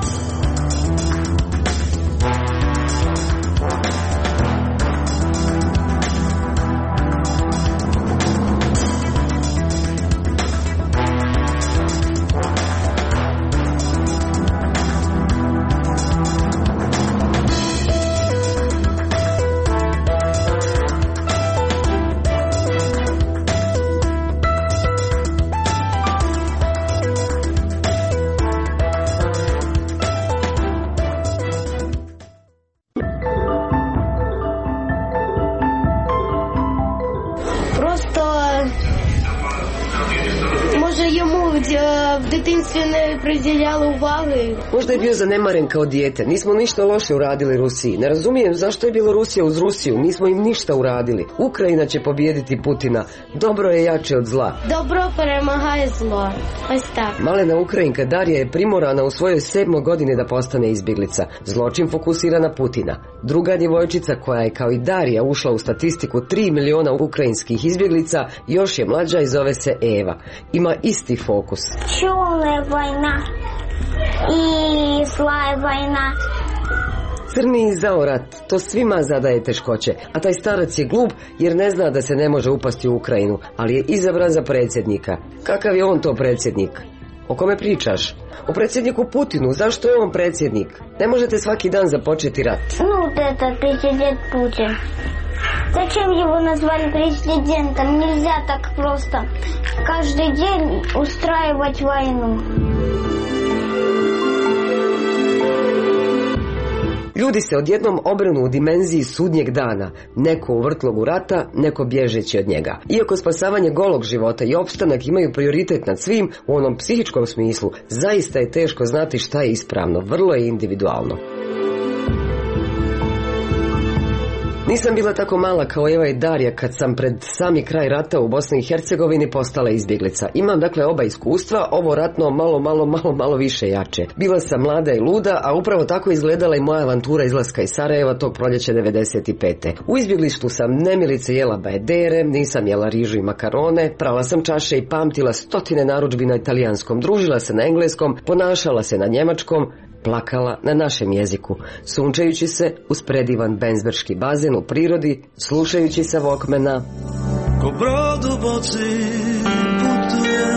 единствено произвеляло у глави. Možda je bio zanemaren kao dijete. Nismo ništa loše uradili Rusiji. Ne razumijem zašto je Bjelorusija uz Rusiju. Nismo im ništa uradili. Ukrajina će pobijediti Putina. Dobro je jače od zla. Dobro premahaje zlo. Ось так. Malena Ukrajinka Darija je primorana u svojoj sedmoj godini da postane izbjeglica. Zločin fokusira na Putina. Druga djevojčica koja je kao i Darija ušla u statistiku tri miliona ukrajinskih izbjeglica još je mlađa i zove se Eva. Ima isti fokus. Čulna vojna i zla je vojna. Crni zaorat, to svima zadaje teškoće, a taj starac je glup jer ne zna da se ne može upasti u Ukrajinu, ali je izabran za predsjednika. Kakav je on to predsjednik? O kome pričaš? O predsjedniku Putinu. Zašto je on predsjednik? Ne možete svaki dan započeti rat. Ну, это президент Путин. Зачем его назвали президентом? Нельзя так просто каждый день устраивать войну. Ljudi se odjednom obrnu u dimenziji sudnjeg dana, neko u vrtlogu rata, neko bježeći od njega. Iako spasavanje golog života i opstanak imaju prioritet nad svim, u onom psihičkom smislu, zaista je teško znati šta je ispravno, vrlo je individualno. Nisam bila tako mala kao Eva i Darija kad sam pred sami kraj rata u Bosni i Hercegovini postala izbjeglica. Imam dakle oba iskustva, ovo ratno malo, malo, malo, malo više jače. Bila sam mlada i luda, a upravo tako izgledala i moja avantura izlaska iz Sarajeva tog proljeća devedeset pete. U izbjeglištu sam nemilice jela bajedere, nisam jela rižu i makarone, prala sam čaše i pamtila stotine narudžbi na italijanskom, družila se na engleskom, ponašala se na njemačkom, plakala na našem jeziku, sunčajući se uz predivan benzberški bazen u prirodi, slušajući sa Walkmana. Ko brod u boci putuje,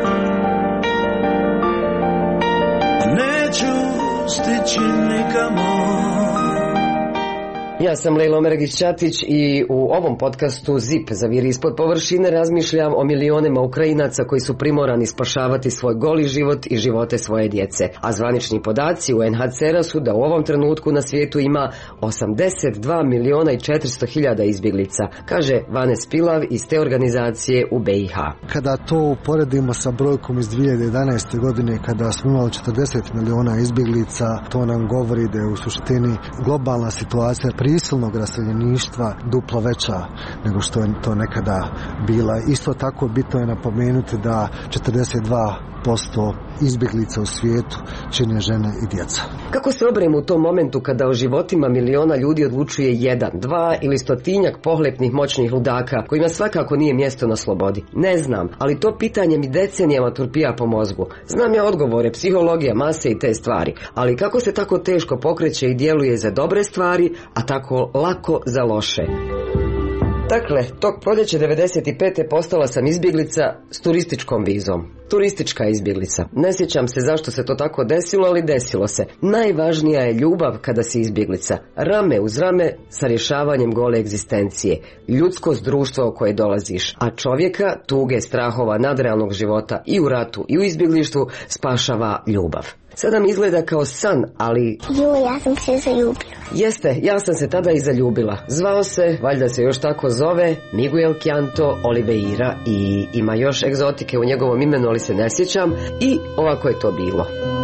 neću stići nikamo. Ja sam Lejla Omeregić-Ćatić i u ovom podcastu Zip zaviri ispod površine razmišljam o milionima Ukrajinaca koji su primorani spašavati svoj goli život i živote svoje djece. A zvanični podaci u en ha ce er-a su da u ovom trenutku na svijetu ima osamdeset dva miliona i četiristo hiljada izbjeglica, kaže Vanes Pilav iz te organizacije u be i ha. Kada to uporedimo sa brojkom iz dvije hiljade jedanaeste. godine kada smo imali četrdeset miliona izbjeglica, to nam govori da je u suštini globalna situacija prisilnog raseljeništva duplo veća nego što je to nekada bila. Isto tako bitno je napomenuti da četrdeset dva posto izbjeglica u svijetu čine žene i djeca. Kako se obremo u tom momentu kada o životima miliona ljudi odlučuje jedan, dva ili stotinjak pohlepnih moćnih ludaka kojima svakako nije mjesto na slobodi? Ne znam, ali to pitanje mi decenijama turpija po mozgu. Znam ja odgovore, psihologija, mase i te stvari, ali kako se tako teško pokreće i djeluje za dobre stvari, a tako lako za loše? Dakle, tog proljeća devedeset pete postala sam izbjeglica s turističkom vizom. Turistička izbjeglica. Ne sjećam se zašto se to tako desilo, ali desilo se. Najvažnija je ljubav kada si izbjeglica. Rame uz rame sa rješavanjem gole egzistencije. Ljudskost društva u koje dolaziš. A čovjeka, tuge, strahova, nadrealnog života i u ratu i u izbjeglištvu spašava ljubav. Sada mi izgleda kao san, ali... Jo, ja sam se zaljubila. Jeste, ja sam se tada i zaljubila. Zvao se, valjda se još tako zove, Miguel Canto Oliveira i ima još egzotike u njegovom imenu, ali se ne sjećam. I ovako je to bilo.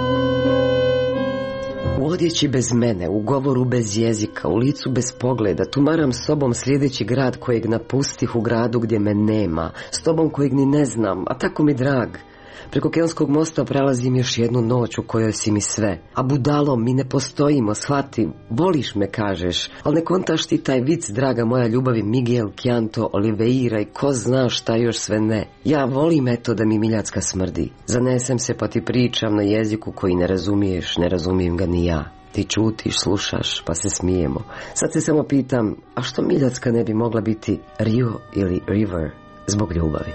U odjeći bez mene, u govoru bez jezika, u licu bez pogleda, tumaram sobom sljedeći grad kojeg napustih u gradu gdje me nema, s tobom kojeg ni ne znam, a tako mi drag. Preko Kelskog mosta prelazim još jednu noć u kojoj si mi sve. A budalo, mi ne postojimo, shvati, voliš me kažeš, ali ne kontaš ti taj vic, draga moja ljubavi, Miguel Canto Oliveira i ko zna šta još sve ne. Ja volim eto da mi miljacka smrdi. Zanesem se pa ti pričam na jeziku koji ne razumiješ, ne razumijem ga ni ja. Ti čutiš, slušaš, pa se smijemo. Sad se samo pitam, a što miljacka ne bi mogla biti Rio ili River zbog ljubavi?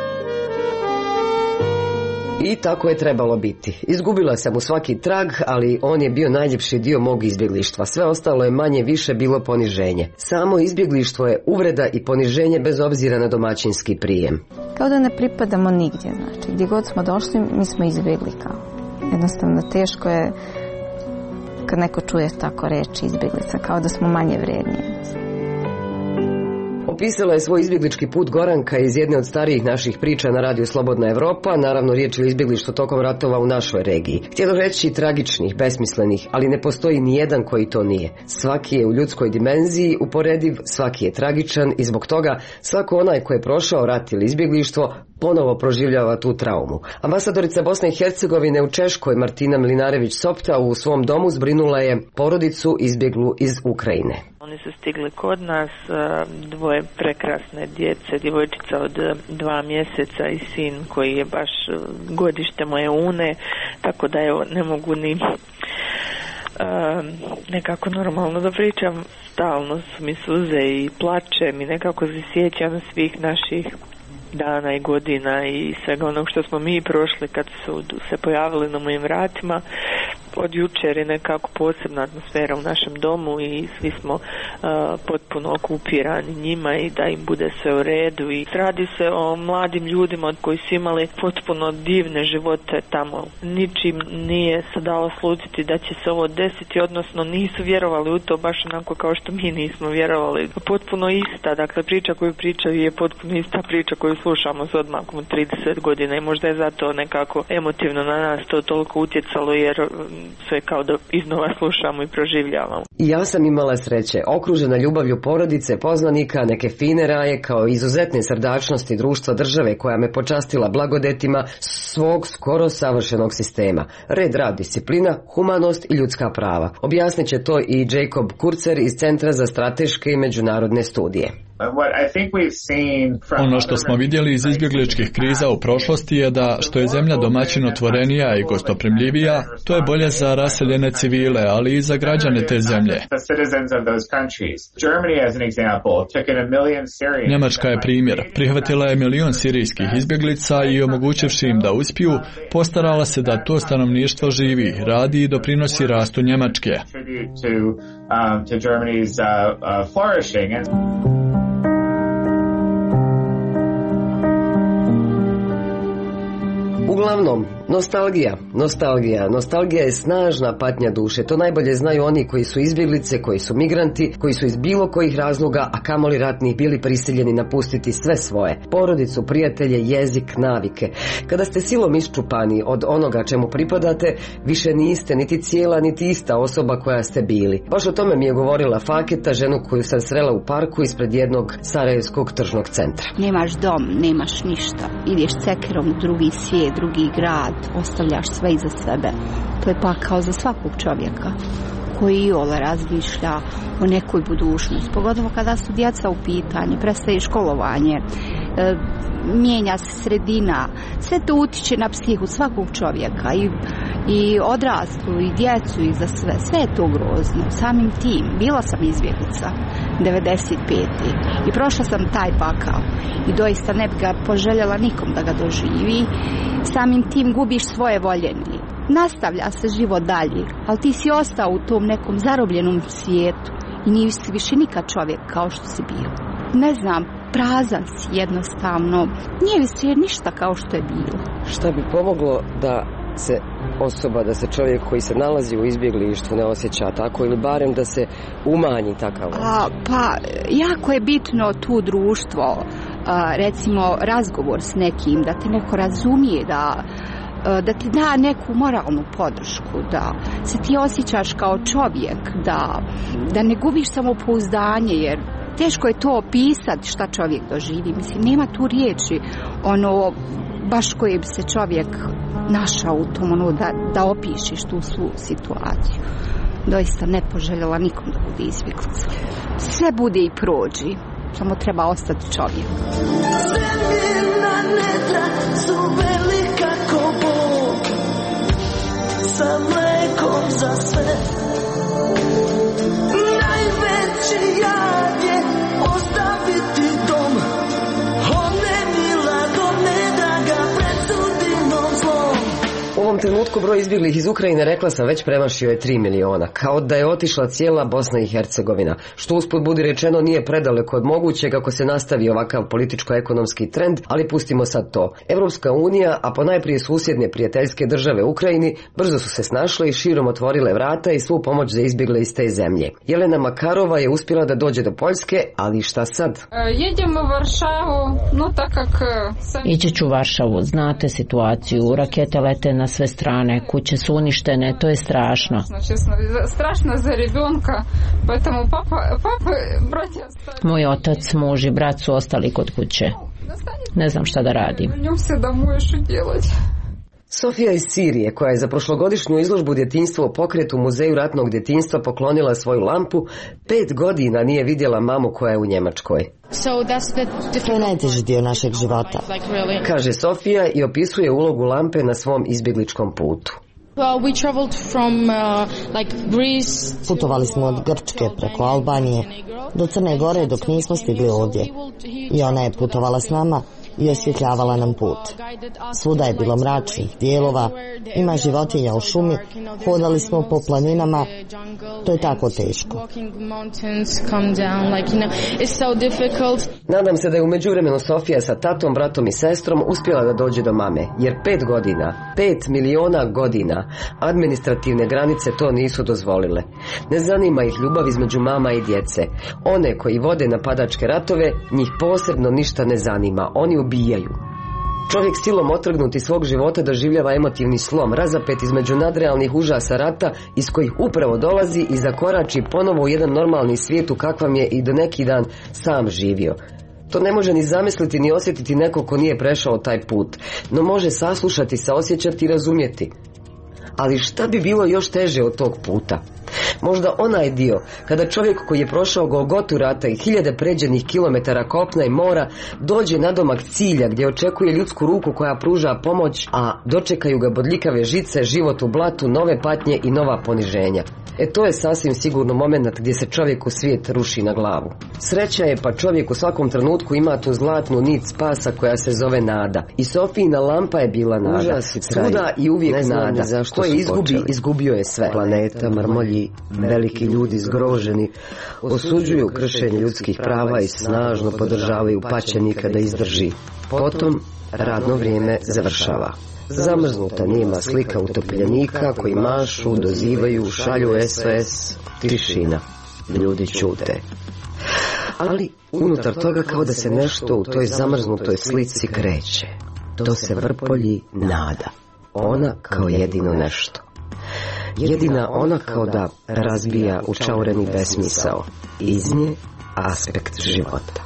I tako je trebalo biti. Izgubila sam u svaki trag, ali on je bio najljepši dio mog izbjeglištva. Sve ostalo je manje više bilo poniženje. Samo izbjeglištvo je uvreda i poniženje bez obzira na domaćinski prijem. Kao da ne pripadamo nigdje, znači gdje god smo došli mi smo izbjegli kao. Jednostavno teško je kad neko čuje tako reći izbjeglica, kao da smo manje vrijedni. Opisala je svoj izbjeglički put Goranka iz jedne od starijih naših priča na radiju Slobodna Evropa, naravno riječ je o izbjeglištvu tokom ratova u našoj regiji. Htjelo reći tragičnih, besmislenih, ali ne postoji ni jedan koji to nije. Svaki je u ljudskoj dimenziji uporediv, svaki je tragičan i zbog toga svako onaj ko je prošao rat ili izbjeglištvo ponovo proživljava tu traumu. Ambasadorica Bosne i Hercegovine u Češkoj Martina Mlinarević-Sopta u svom domu zbrinula je porodicu izbjeglu iz Ukrajine. Oni su stigli kod nas, dvoje prekrasne djece, djevojčica od dva mjeseca i sin koji je baš godište moje une, tako da evo ne mogu ni nekako normalno da pričam. Stalno su mi suze i plačem i nekako se sjećam svih naših dana i godina i svega onog što smo mi prošli kad su se pojavili na mojim vratima. Od jučer je nekako posebna atmosfera u našem domu i svi smo uh, potpuno okupirani njima i da im bude sve u redu. I radi se o mladim ljudima od koji su imali potpuno divne živote tamo. Ničim nije se dalo slutiti da će se ovo desiti, odnosno nisu vjerovali u to baš onako kao što mi nismo vjerovali. Potpuno ista, dakle priča koju pričaju je potpuno ista priča koju slušamo s odmakom od trideset godina i možda je zato nekako emotivno na nas to toliko utjecalo jer sve kao da iznova slušamo i proživljavamo. I ja sam imala sreće, okružena ljubavlju porodice, poznanika, neke fine raje kao izuzetne srdačnosti društva države koja me počastila blagodetima svog skoro savršenog sistema. Red, rad, disciplina, humanost i ljudska prava. Objasnit će to i Jacob Kurzer iz Centra za strateške i međunarodne studije. Ono što smo vidjeli iz izbjegličkih kriza u prošlosti je da što je zemlja domaćin otvorenija i gostoprimljivija, to je bolje za raseljene civile, ali i za građane te zemlje. Njemačka je primjer. Prihvatila je milion sirijskih izbjeglica i omogućivši im da uspiju, postarala se da to stanovništvo živi, radi i doprinosi rastu Njemačke. Uglavnom, nostalgija, nostalgija, nostalgija je snažna patnja duše. To najbolje znaju oni koji su izbjeglice, koji su migranti, koji su iz bilo kojih razloga, a kamoli ratnih, bili prisiljeni napustiti sve svoje. Porodicu, prijatelje, jezik, navike. Kada ste silom iščupani od onoga čemu pripadate, više niste niti cijela, niti ista osoba koja ste bili. Baš o tome mi je govorila Faketa, ženu koju sam srela u parku ispred jednog sarajevskog tržnog centra. Nemaš dom, nemaš ništa. Ideš cekerom u drugi svijet, drugi grad, ostavljaš sve iza sebe. To je pakao za svakog čovjeka koji i ola razmišlja o nekoj budućnosti, pogotovo kada su djeca u pitanju, prestaje školovanje, e, mijenja se sredina, sve to utiče na psihu svakog čovjeka i, i odrastu i djecu i za sve, sve je to grozno. Samim tim, bila sam izbjeglica devedeset pete i prošla sam taj pakao i doista ne bi ga poželjela nikom da ga doživi. Samim tim gubiš svoje voljeni. Nastavlja se život dalje, ali ti si ostao u tom nekom zarobljenom svijetu i nisi više nikad čovjek kao što si bio. Ne znam, prazan si jednostavno, nije više ništa kao što je bilo. Šta bi pomoglo da se osoba, da se čovjek koji se nalazi u izbjeglištvu ne osjeća tako ili barem da se umanji takav osjećaj? A, pa, jako je bitno tu društvo, a, recimo razgovor s nekim, da te neko razumije, da da ti da neku moralnu podršku, da se ti osjećaš kao čovjek, da, da ne gubiš samopouzdanje, jer teško je to opisati šta čovjek doživi. Mislim, nema tu riječi ono baš koje bi se čovjek našao u tom, ono, da, da opišiš tu svu situaciju. Doista ne poželjela nikom da bude izbjeglica. Sve bude i prođi, samo treba ostati čovjek. Zemljina nedra su velika ko Bog, sa mlekom za sve. Najveći jad je ostaviti dom, one mila do ne da ga presudimo zlom. U ovom trenutku trenutku broj izbjeglih iz Ukrajine, rekla sam, već premašio je tri miliona, kao da je otišla cijela Bosna i Hercegovina, što usput budi rečeno nije predaleko od mogućeg ako se nastavi ovakav političko-ekonomski trend, ali pustimo sad to. Evropska unija, a ponajprije susjedne prijateljske države Ukrajini, brzo su se snašle i širom otvorile vrata i svu pomoć za izbjegle iz te zemlje. Jelena Makarova je uspjela da dođe do Poljske, ali šta sad? Jedemo u Varšavu, no tak kak... Ići ću u Varšavu, znate situaciju, rakete lete na sve strane, kuće su uništene, to je strašno. Strašno za rебенка, поэтому papa, papa, bratja... Moj otac, muž i brat su ostali kod kuće. Ne znam šta da radim. Sofija iz Sirije, koja je za prošlogodišnju izložbu Djetinjstvo u pokretu u Muzeju ratnog djetinjstva poklonila svoju lampu, pet godina nije vidjela mamu koja je u Njemačkoj. To je najteži dio našeg života, kaže Sofija i opisuje ulogu lampe na svom izbjegličkom putu. Putovali smo od Grčke preko Albanije do Crne Gore dok nismo stigli ovdje. I ona je putovala s nama i osvjetljavala nam put. Svuda je bilo mračnih dijelova, ima životinja u šumi, hodali smo po planinama, to je tako teško. Nadam se da je u međuvremenu Sofija sa tatom, bratom i sestrom uspjela da dođe do mame, jer pet godina, pet miliona godina, administrativne granice to nisu dozvolile. Ne zanima ih ljubav između mama i djece. One koji vode napadačke ratove, njih posebno ništa ne zanima, oni ubijaju. Čovjek silom otrgnut iz svog života doživljava emotivni slom, razapet između nadrealnih užasa rata iz kojih upravo dolazi i zakorači ponovo u jedan normalni svijet u kakvam je i do neki dan sam živio. To ne može ni zamisliti ni osjetiti neko ko nije prešao taj put, no može saslušati, saosjećati i razumjeti. Ali šta bi bilo još teže od tog puta? Možda onaj dio kada čovjek koji je prošao Golgotu rata i hiljade pređenih kilometara kopna i mora dođe nadomak cilja gdje očekuje ljudsku ruku koja pruža pomoć, a dočekaju ga bodljikave žice, život u blatu, nove patnje i nova poniženja. E to je sasvim sigurno moment gdje se čovjeku svijet ruši na glavu. Sreća je pa čovjek u svakom trenutku ima tu zlatnu nit spasa koja se zove nada. I Sofijina lampa je bila nada. Svuda i uvijek nada. Ko je izgubi, izgubio je sve. Planeta mrmolji, veliki ljudi zgroženi, osuđuju kršenje ljudskih prava i snažno podržavaju paćenika da izdrži. Potom radno vrijeme završava. Zamrznuta nijema slika utopljenika koji mašu, dozivaju, šalju S O S, tišina. Ljudi ćute. Ali unutar toga kao da se nešto u toj zamrznutoj slici kreće. To se vrpolji nada. Ona kao jedino nešto. Jedina ona kao da razbija učaureni besmisao. Iz nje aspekt života.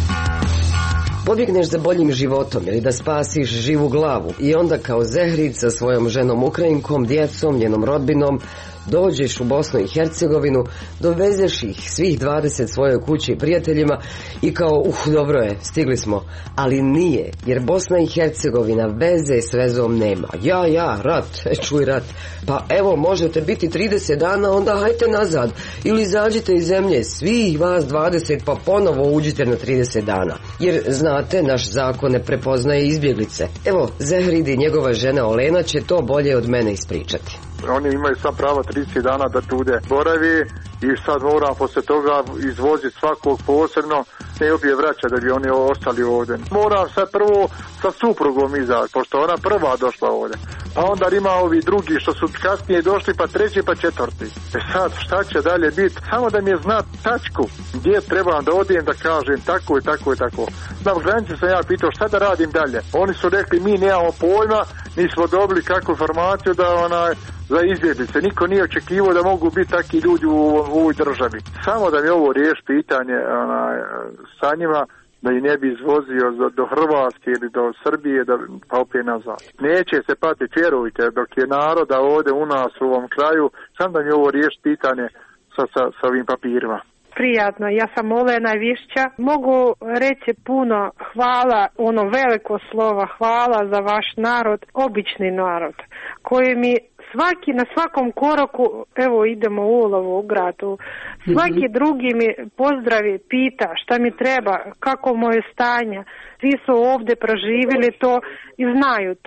Pobjegneš za boljim životom ili da spasiš živu glavu i onda kao Zehrid sa svojom ženom Ukrajinkom, djecom, njenom rodbinom dođeš u Bosnu i Hercegovinu, dovezeš ih svih dvadeset svojoj kući i prijateljima i kao, uh, dobro je, stigli smo. Ali nije, jer Bosna i Hercegovina veze s vezom nema. Ja, ja, rat, e, čuj rat. Pa evo, možete biti trideset dana, onda hajte nazad. Ili izađite iz zemlje, svih vas dvadeset, pa ponovo uđite na trideset dana. Jer, znate, naš zakon ne prepoznaje izbjeglice. Evo, Zehrid i njegova žena Olena će to bolje od mene ispričati. Oni imaju sad pravo trideset dana da tude boravi i sad moram poslije toga izvoziti svakog posebno i obje vraća da bi oni ostali ovdje. Moram sad prvo sa suprugom izaći, pošto ona prva došla ovdje. Pa onda ima ovi drugi što su kasnije došli, pa treći, pa četvrti. E sad, šta će dalje biti? Samo da mi je znat tačku gdje trebam da odijem da kažem tako i tako i tako. Na granici sam ja pitao šta da radim dalje. Oni su rekli mi nemamo pojma, nismo dobili kakvu informaciju da onaj za izbjeglice. Niko nije očekivao da mogu biti takvi ljudi u, u ovoj državi. Samo da mi ovo riješi pitanje onaj, sa njima, da ih ne bi izvozio do, do Hrvatske ili do Srbije, da, pa opet nazad. Neće se patiti, vjerujte, dok je naroda ovdje u nas u ovom kraju, sam da mi ovo riješi pitanje sa, sa, sa ovim papirima. Prijatno, ja sam Olena Višća. Mogu reći puno hvala, ono veliko slova hvala za vaš narod, obični narod, koji mi svaki, na svakom koraku, evo idemo u ulovu u gradu, svaki mm-hmm. drugi mi pozdravi, pita šta mi treba, kako moje stanje. Svi su ovdje proživjeli to i znaju to.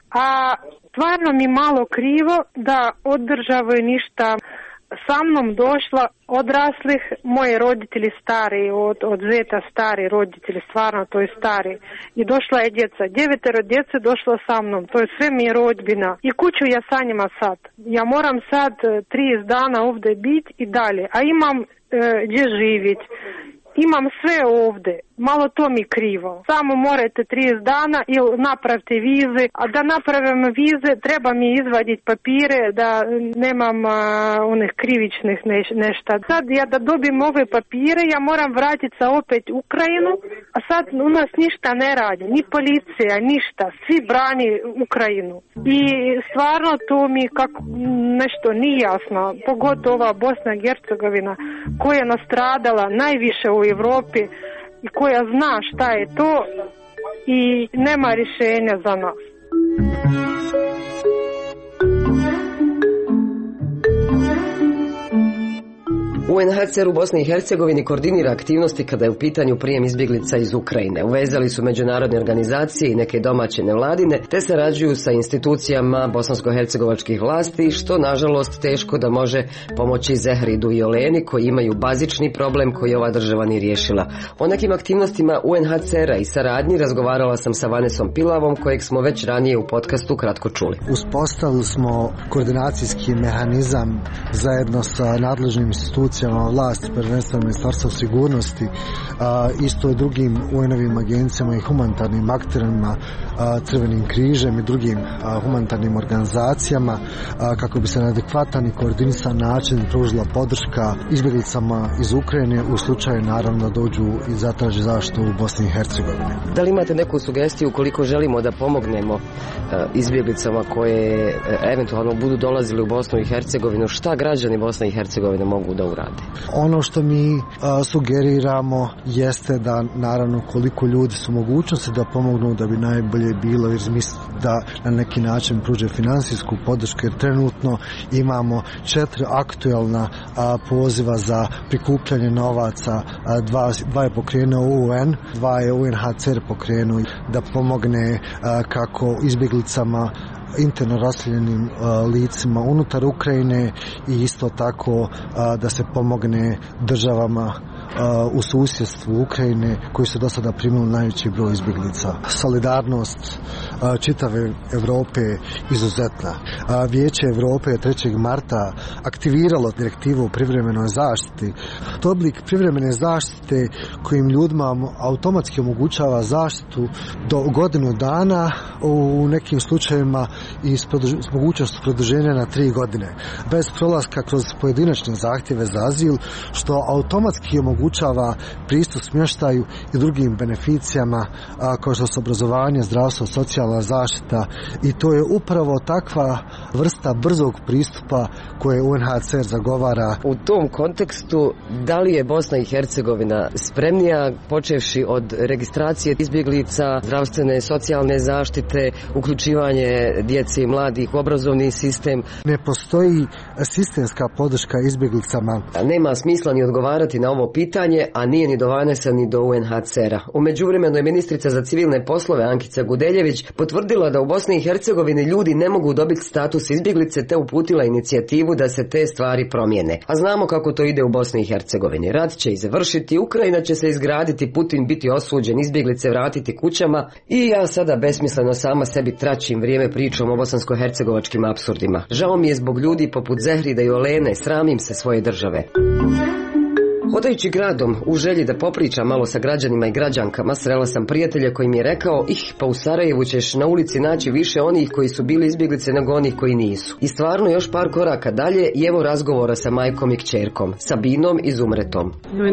A stvarno mi malo krivo da od države ništa. Sa mnom došla odraslih, moji roditelji stari, od, od zeta stari roditelji, stvarno to je stari. I došla je djeca, devetero djece došla sa mnom, to je sve mi je rodbina. I kuću ja sa njima sad. Ja moram sad trideset dana ovdje biti i dalje, a imam e, gdje živjeti. Imam sve ovdje, malo to mi krivo. Samo morate trideset dana ili napravite vize, a da napravim vize treba mi izvaditi papire da nemam a, onih krivičnih neš, nešta. Sad ja da dobijem ove papire, ja moram vratiti se opet u Ukrajinu, a sad u nas ništa ne radi, ni policija, ništa, svi brani Ukrajinu. I stvarno to mi kako nešto nije jasno, pogotovo ova Bosna i Hercegovina koja je nastradala najviše u Europi i koja zna šta je to i nema rješenja za nas. U en ha ce er u Bosni i Hercegovini koordinira aktivnosti kada je u pitanju prijem izbjeglica iz Ukrajine. Uvezali su međunarodne organizacije i neke domaće nevladine, te sarađuju sa institucijama bosansko-hercegovačkih vlasti, što nažalost teško da može pomoći Zehridu i Oleni koji imaju bazični problem koji ova država nije riješila. O nekim aktivnostima u en ha ce era i saradnji razgovarala sam sa Vanesom Pilavom, kojeg smo već ranije u podcastu kratko čuli. Uspostavili smo koordinacijski mehanizam zajedno sa nadležnim institucijama vlasti, prvenstveno Ministarstvo sigurnosti, a, isto i drugim U N-ovim agencijama i humanitarnim akterima, a, Crvenim križem i drugim a, humanitarnim organizacijama, a, kako bi se na adekvatan i koordinisan način pružila podrška izbjeglicama iz Ukrajine u slučaju naravno dođu i zatraže zaštitu u Bosni i Hercegovini. Da li imate neku sugestiju koliko želimo da pomognemo a, izbjeglicama koje a, eventualno budu dolazili u Bosnu i Hercegovinu, šta građani Bosne i Hercegovine mogu da urade? Ono što mi a, sugeriramo jeste da naravno koliko ljudi su mogućnosti da pomognu, da bi najbolje bilo jer da na neki način pruže finansijsku podršku, jer trenutno imamo četiri aktuelna a, poziva za prikupljanje novaca, a, dva, dva je pokrenuo U N, dva je U N ha ce er pokrenuo da pomogne a, kako izbjeglicama interno raseljenim uh, licima unutar Ukrajine i isto tako uh, da se pomogne državama uh, u susjedstvu Ukrajine koji su do sada primili najveći broj izbjeglica. Solidarnost uh, čitave Europe je izuzetna. Uh, Vijeće Europe je trećeg marta aktiviralo direktivu o privremenoj zaštiti. To je oblik privremene zaštite kojim ljudima automatski omogućava zaštitu do godinu dana, u nekim slučajevima i s mogućnost produženja na tri godine, bez prolaska kroz pojedinačne zahtjeve za azil, što automatski omogućava pristup smještaju i drugim beneficijama a, kao što su obrazovanje, zdravstvo, socijalna zaštita, i to je upravo takva vrsta brzog pristupa koje U N ha ce er zagovara. U tom kontekstu, da li je Bosna i Hercegovina spremnija, počevši od registracije izbjeglica, zdravstvene, socijalne zaštite, uključivanje djece i mladih u obrazovni sistem? Ne postoji sistemska podrška izbjeglicama. Nema smisla ni odgovarati na ovo pitanje, a nije ni do Vanesa ni do U N ha ce era. U međuvremenu je ministrica za civilne poslove Ankica Gudeljević potvrdila da u Bosni i Hercegovini ljudi ne mogu dobiti status izbjeglice, te uputila inicijativu da se te stvari promijene. A znamo kako to ide u Bosni i Hercegovini. Rat će i završiti, Ukrajina će se izgraditi, Putin biti osuđen, izbjeglice vratiti kućama i ja sada besmisleno sama sebi tračim vrijeme pričom o bosansko-hercegovačkim apsurdima. Žao mi je zbog ljudi poput Zehrida i Olene, sramim se svoje države. Hodajući gradom u želji da popričam malo sa građanima i građankama, srela sam prijatelja koji mi je rekao: ih, pa u Sarajevu ćeš na ulici naći više onih koji su bili izbjeglice nego onih koji nisu. I stvarno još par koraka dalje i evo razgovora sa majkom i kćerkom, Sabinom i Zumretom.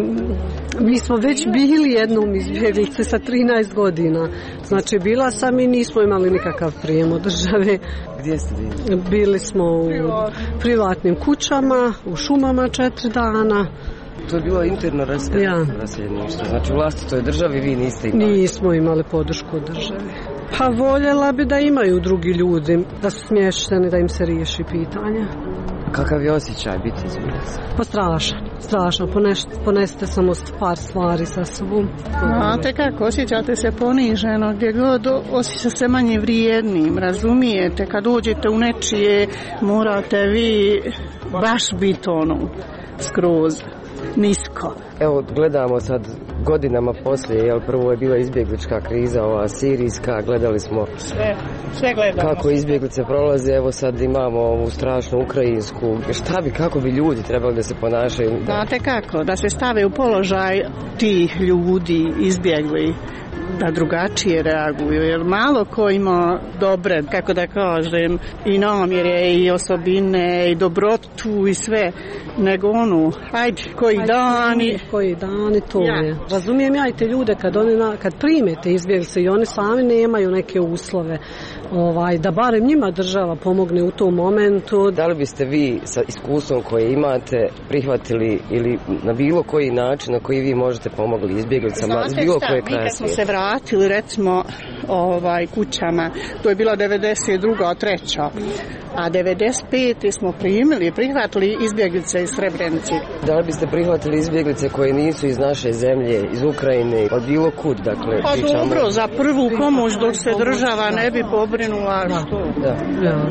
Mi smo već bili jednom izbjeglice sa trinaest godina. Znači bila sam i nismo imali nikakav prijem od države. Gdje ste bili? Bili smo u privatnim kućama, u šumama četiri dana. To je bilo interno raseljeništvo. Ja. Znači u vlastitoj državi vi niste imali? Nismo imali podršku države. Pa voljela bi da imaju drugi ljudi, da su smješteni, da im se riješi pitanja. Kakav je osjećaj biti izbjeglica? Pa strašan. strašno, poneš, ponesete samo par stvari sa sobom. Znate kako, osjećate se poniženo gdje god, osjećate se manje vrijednim, razumijete, kad uđete u nečije morate vi baš biti ono skroz nisko. Evo, gledamo sad godinama poslije, jel, prvo je bila izbjeglička kriza, ova sirijska, gledali smo sve, sve gledamo. Kako izbjeglice prolaze, evo sad imamo ovu strašnu ukrajinsku. Šta bi, kako bi ljudi trebali da se ponašaju? Znate kako, da se stave u položaj tih ljudi izbjegli, da drugačije reaguju, jer malo ko ima dobre, kako da kažem, i namjere, i osobine, i dobrotu, i sve, nego onu, hajde, koji dani. Koji dani, to ja. je. Razumijem ja i te ljude, kad, oni na, kad primete izbjeglice i oni sami nemaju neke uslove, ovaj, da barem njima država pomogne u tom momentu. Da li biste vi sa iskustvom koje imate prihvatili ili na bilo koji način na koji vi možete pomogli izbjeglicama iz bilo koje kraje svijeta? Vratili recimo ovaj kućama, to je bila devedeset druga treća a devedeset pete smo primili, prihvatili izbjeglice iz Srebrenice. Da li biste prihvatili izbjeglice koje nisu iz naše zemlje, iz Ukrajine, od bilo kud, dakle? Pa pričamo... dobro, za prvu pomoć dok se država ne bi pobrinula, što? Da. Da.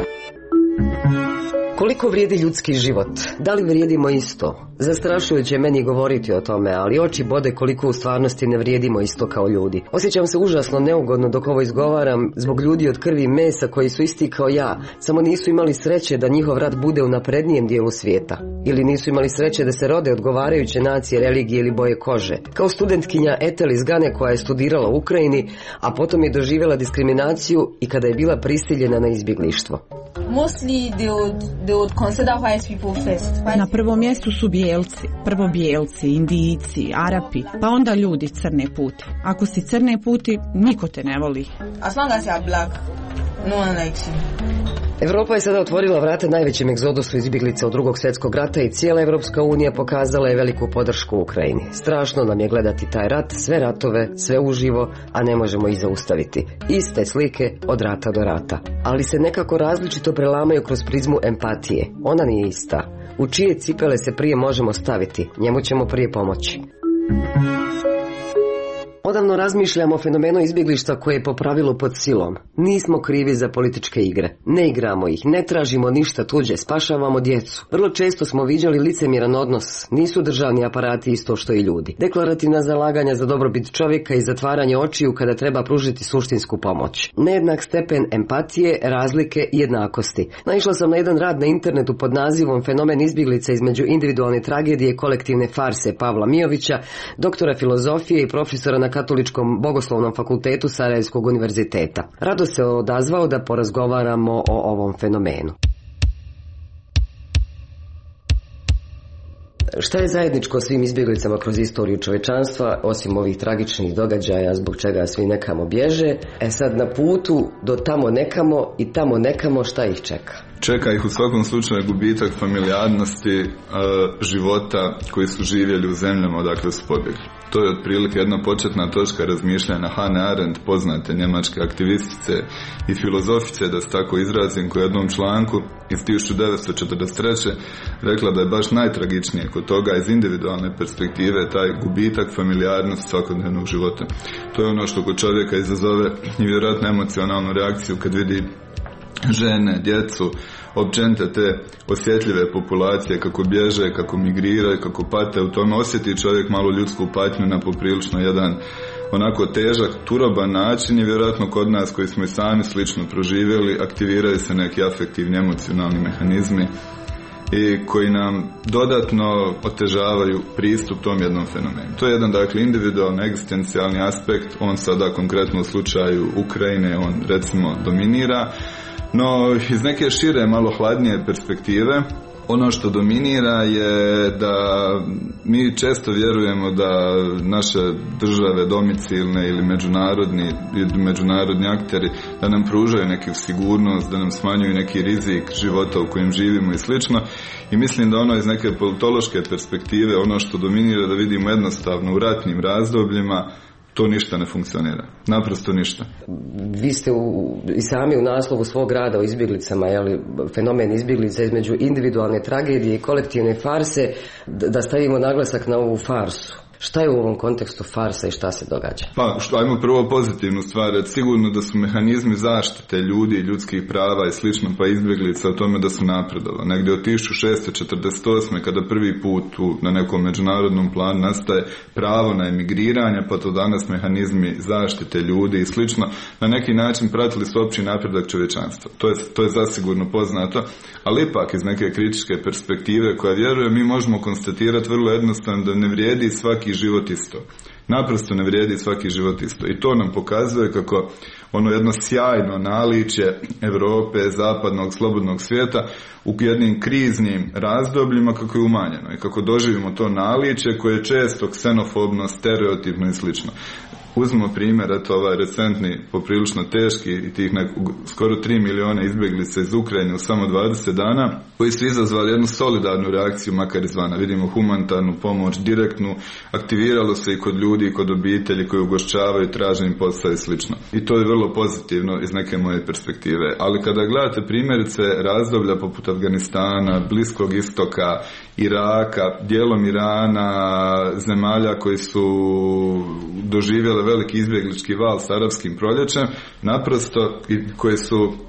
Koliko vrijedi ljudski život? Da li vrijedimo isto? Zastrašujuće je meni govoriti o tome, ali oči bode koliko u stvarnosti ne vrijedimo isto kao ljudi. Osjećam se užasno neugodno dok ovo izgovaram zbog ljudi od krvi i mesa koji su isti kao ja, samo nisu imali sreće da njihov rat bude u naprednijem dijelu svijeta. Ili nisu imali sreće da se rode odgovarajuće nacije, religije ili boje kože. Kao studentkinja Etel iz Gane koja je studirala u Ukrajini, a potom je doživjela diskriminaciju i kada je bila prisiljena na izbjeglištvo. Mostly they would, they would consider white people first. Na prvom mjestu su bijelci, prvo bijelci, Indijci, Arapi, pa onda ljudi crne puti. Ako si crne puti, niko te ne voli. As long as you are black, no one likes you. Evropa je sada otvorila vrata najvećem egzodusu izbjeglica od drugog svjetskog rata i cijela Evropska unija pokazala je veliku podršku Ukrajini. Strašno nam je gledati taj rat, sve ratove, sve uživo, a ne možemo ih zaustaviti. Iste slike od rata do rata. Ali se nekako različito prelamaju kroz prizmu empatije. Ona nije ista. U čije cipele se prije možemo staviti, njemu ćemo prije pomoći. Odavno razmišljamo o fenomenu izbjeglištva koje je po pravilu pod silom. Nismo krivi za političke igre. Ne igramo ih, ne tražimo ništa tuđe, spašavamo djecu. Vrlo često smo viđali licemjeran odnos. Nisu državni aparati isto što i ljudi. Deklarativna zalaganja za dobrobit čovjeka i zatvaranje očiju kada treba pružiti suštinsku pomoć. Nejednak stepen empatije, razlike i jednakosti. Naišla sam na jedan rad na internetu pod nazivom Fenomen izbjeglica između individualne tragedije i kolektivne farse Pavla Mijovića, doktora filozofije i profesora na Katoličkom bogoslovnom fakultetu Sarajevskog univerziteta. Rado se odazvao da porazgovaramo o ovom fenomenu. Šta je zajedničko svim izbjeglicama kroz istoriju čovječanstva, osim ovih tragičnih događaja zbog čega svi nekamo bježe? E sad, na putu do tamo nekamo i tamo nekamo, šta ih čeka? Čeka ih u svakom slučaju gubitak familijarnosti, života koji su živjeli u zemljama odakle su pobjegli. To je otprilike jedna početna točka razmišljanja Hannah Arendt, poznate njemačke aktivistice i filozofice, da se tako izrazim, u jednom članku iz tisuću devetsto četrdeset treće rekla da je baš najtragičnije kod toga iz individualne perspektive taj gubitak familijarnosti svakodnevnog života. To je ono što kod čovjeka izazove vjerojatno emocionalnu reakciju kad vidi žene, djecu, općenite te osjetljive populacije kako bježe, kako migriraju, kako pate. U tome osjeti čovjek malo ljudsku patnju na poprilično jedan onako težak, turoban način i vjerojatno kod nas koji smo i sami slično proživjeli aktiviraju se neki afektivni emocionalni mehanizmi i koji nam dodatno otežavaju pristup tom jednom fenomenu. To je jedan, dakle, individualni egzistencijalni aspekt, on sada konkretno u slučaju Ukrajine, on recimo dominira. No, iz neke šire, malo hladnije perspektive, ono što dominira je da mi često vjerujemo da naše države domicilne ili međunarodni, međunarodni akteri da nam pružaju neku sigurnost, da nam smanjuju neki rizik života u kojem živimo i slično. I mislim da ono iz neke politološke perspektive, ono što dominira da vidimo jednostavno u ratnim razdobljima, to ništa ne funkcionira. Naprosto ništa. Vi ste u, i sami u naslovu svog rada o izbjeglicama, jeli, fenomen izbjeglica između individualne tragedije i kolektivne farse, da stavimo naglasak na ovu farsu. Šta je u ovom kontekstu farsa i šta se događa? Pa, što, ajmo prvo pozitivnu stvar. Sigurno da su mehanizmi zaštite ljudi, ljudskih prava i slično, pa izbjeglica o tome da su napredovali. Negdje od tisuću šessto četrdeset osme kada prvi put u, na nekom međunarodnom planu nastaje pravo na emigriranje, pa to danas mehanizmi zaštite ljudi i slično, na neki način pratili su opći napredak čovječanstva. To je, to je zasigurno poznato, ali ipak iz neke kritičke perspektive koja vjeruje, mi možemo konstatirati vrlo jednostavno da ne vrijedi svaki život isto. Naprosto ne vrijedi svaki život isto. I to nam pokazuje kako ono jedno sjajno naličje Europe, zapadnog, slobodnog svijeta u jednim kriznim razdobljima kako je umanjeno i kako doživimo to naličje koje je često ksenofobno, stereotipno i slično. Uzmimo primjer, eto ovaj recentni, poprilično teški i tih nek, skoro tri miliona izbjeglica iz Ukrajine u samo dvadeset dana, koji su izazvali jednu solidarnu reakciju makar izvana. Vidimo humanitarnu pomoć, direktnu, aktiviralo se i kod ljudi i kod obitelji koji ugošćavaju, traže im posao i slično. I to je vrlo pozitivno iz neke moje perspektive. Ali kada gledate primjerice razdoblja poput Afganistana, Bliskog istoka, Iraka, dijelom Irana, zemalja koji su doživjeli veliki izbjeglički val s arapskim proljećem, naprosto koje su e,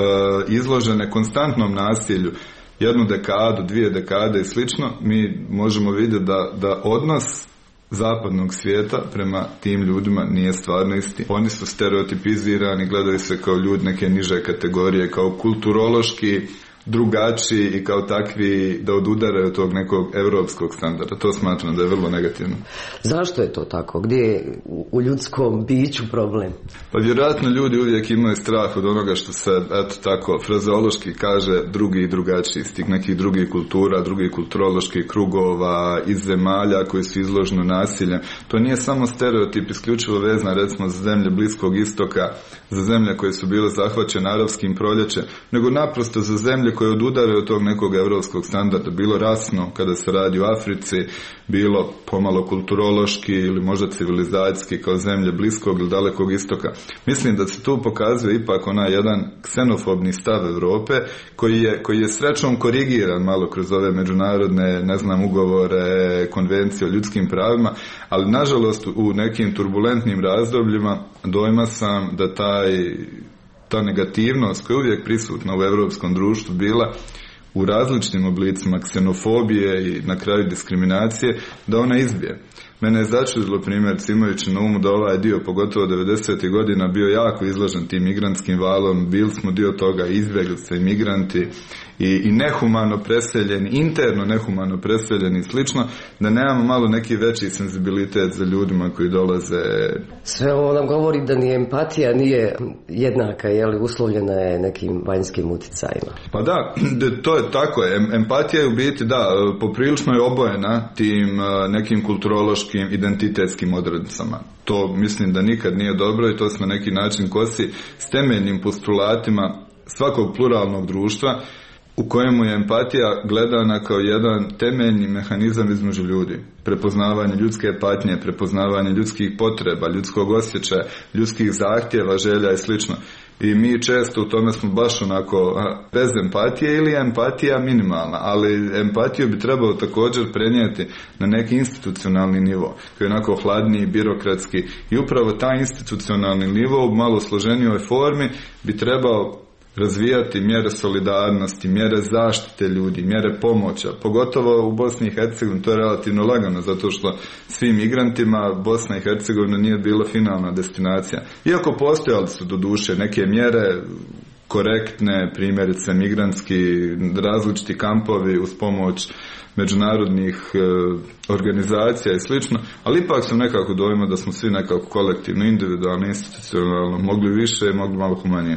izložene konstantnom nasilju, jednu dekadu, dvije dekade i slično, mi možemo vidjeti da, da odnos zapadnog svijeta prema tim ljudima nije stvarno isti. Oni su stereotipizirani, gledaju se kao ljudi neke niže kategorije, kao kulturološki drugačiji i kao takvi da odudaraju od tog nekog europskog standarda. To smatram da je vrlo negativno. Zašto je to tako? Gdje je u ljudskom biću problem? Pa vjerojatno ljudi uvijek imaju strah od onoga što se, eto tako, frazeološki kaže drugi i drugačiji, iz tih nekih drugih kultura, drugih kulturoloških krugova, iz zemalja koji su izloženi nasiljem. To nije samo stereotip isključivo vezan recimo za zemlje Bliskog istoka, za zemlje koje su bile zahvaćene arapskim proljećem, nego naprosto za zemlje koje odudaraju od tog nekog europskog standarda, bilo rasno kada se radi u Africi, bilo pomalo kulturološki ili možda civilizacijski kao zemlje Bliskog ili Dalekog istoka. Mislim da se tu pokazuje ipak onaj jedan ksenofobni stav Europe koji je, koji je srećom korigiran malo kroz ove međunarodne, ne znam, ugovore, konvencije o ljudskim pravima, ali nažalost u nekim turbulentnim razdobljima dojma sam da taj ta negativnost koja je uvijek prisutna u europskom društvu bila u različitim oblicima ksenofobije i na kraju diskriminacije, da ona izbije. Mene je začudilo primjer, imajući na umu da ovaj dio, pogotovo devedesetih godina, bio jako izložen tim migrantskim valom, bili smo dio toga izbjeglice, imigranti i, i nehumano preseljeni, interno nehumano preseljeni i slično, da nemamo malo neki veći senzibilitet za ljudima koji dolaze. Sve ovo nam govori da ni empatija nije jednaka, je li uslovljena je nekim vanjskim utjecajima. Pa da, to je tako. Empatija je u biti, da, poprilično je obojena tim nekim kulturološkim identitetskim odrednicama. To mislim da nikad nije dobro i to se na neki način kosi s temeljnim postulatima svakog pluralnog društva u kojemu je empatija gledana kao jedan temeljni mehanizam između ljudi. Prepoznavanje ljudske patnje, prepoznavanje ljudskih potreba, ljudskog osjećaja, ljudskih zahtjeva, želja i slično. I mi često u tome smo baš onako bez empatije ili empatija minimalna, ali empatiju bi trebalo također prenijeti na neki institucionalni nivo, koji je onako hladniji, birokratski, i upravo taj institucionalni nivo u malo složenijoj formi bi trebao razvijati mjere solidarnosti, mjere zaštite ljudi, mjere pomoća, pogotovo u Bosni i Hercegovini. To je relativno lagano, zato što svim migrantima Bosna i Hercegovina nije bila finalna destinacija. Iako postojali su doduše neke mjere korektne, primjerice migrantski, različiti kampovi uz pomoć međunarodnih e, organizacija i slično, ali ipak sam nekako dojma da smo svi nekako kolektivno, individualno, institucionalno mogli više i mogli malo humanije.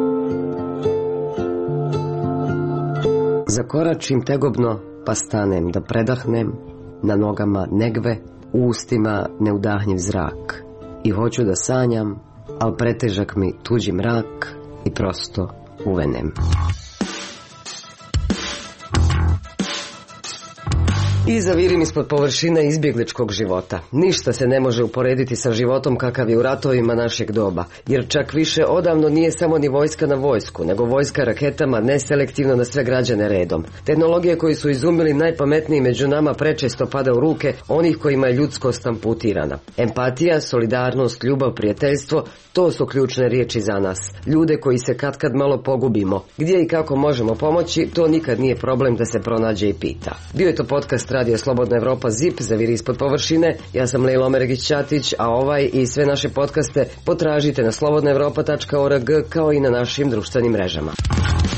Zakoračim tegobno, pa stanem da predahnem, na nogama negve, u ustima neudahnjiv zrak. I hoću da sanjam, al pretežak mi tuđi mrak i prosto uvenem. I zavirim ispod površine izbjegličkog života. Ništa se ne može uporediti sa životom kakav je u ratovima našeg doba, jer čak više odavno nije samo ni vojska na vojsku, nego vojska raketama neselektivno na sve građane redom. Tehnologije koji su izumili najpametniji među nama prečesto pada u ruke onih kojima je ljudskost amputirana. Empatija, solidarnost, ljubav, prijateljstvo, to su ključne riječi za nas. Ljude koji se katkad malo pogubimo. Gdje i kako možemo pomoći, to nikad nije problem da se pronađe i pita. Bio je to podcast Radio Slobodna Evropa ZIP, zaviri ispod površine. Ja sam Lejla Omeregić-Ćatić, a ovaj i sve naše podcaste potražite na slobodna evropa tačka org kao i na našim društvenim mrežama.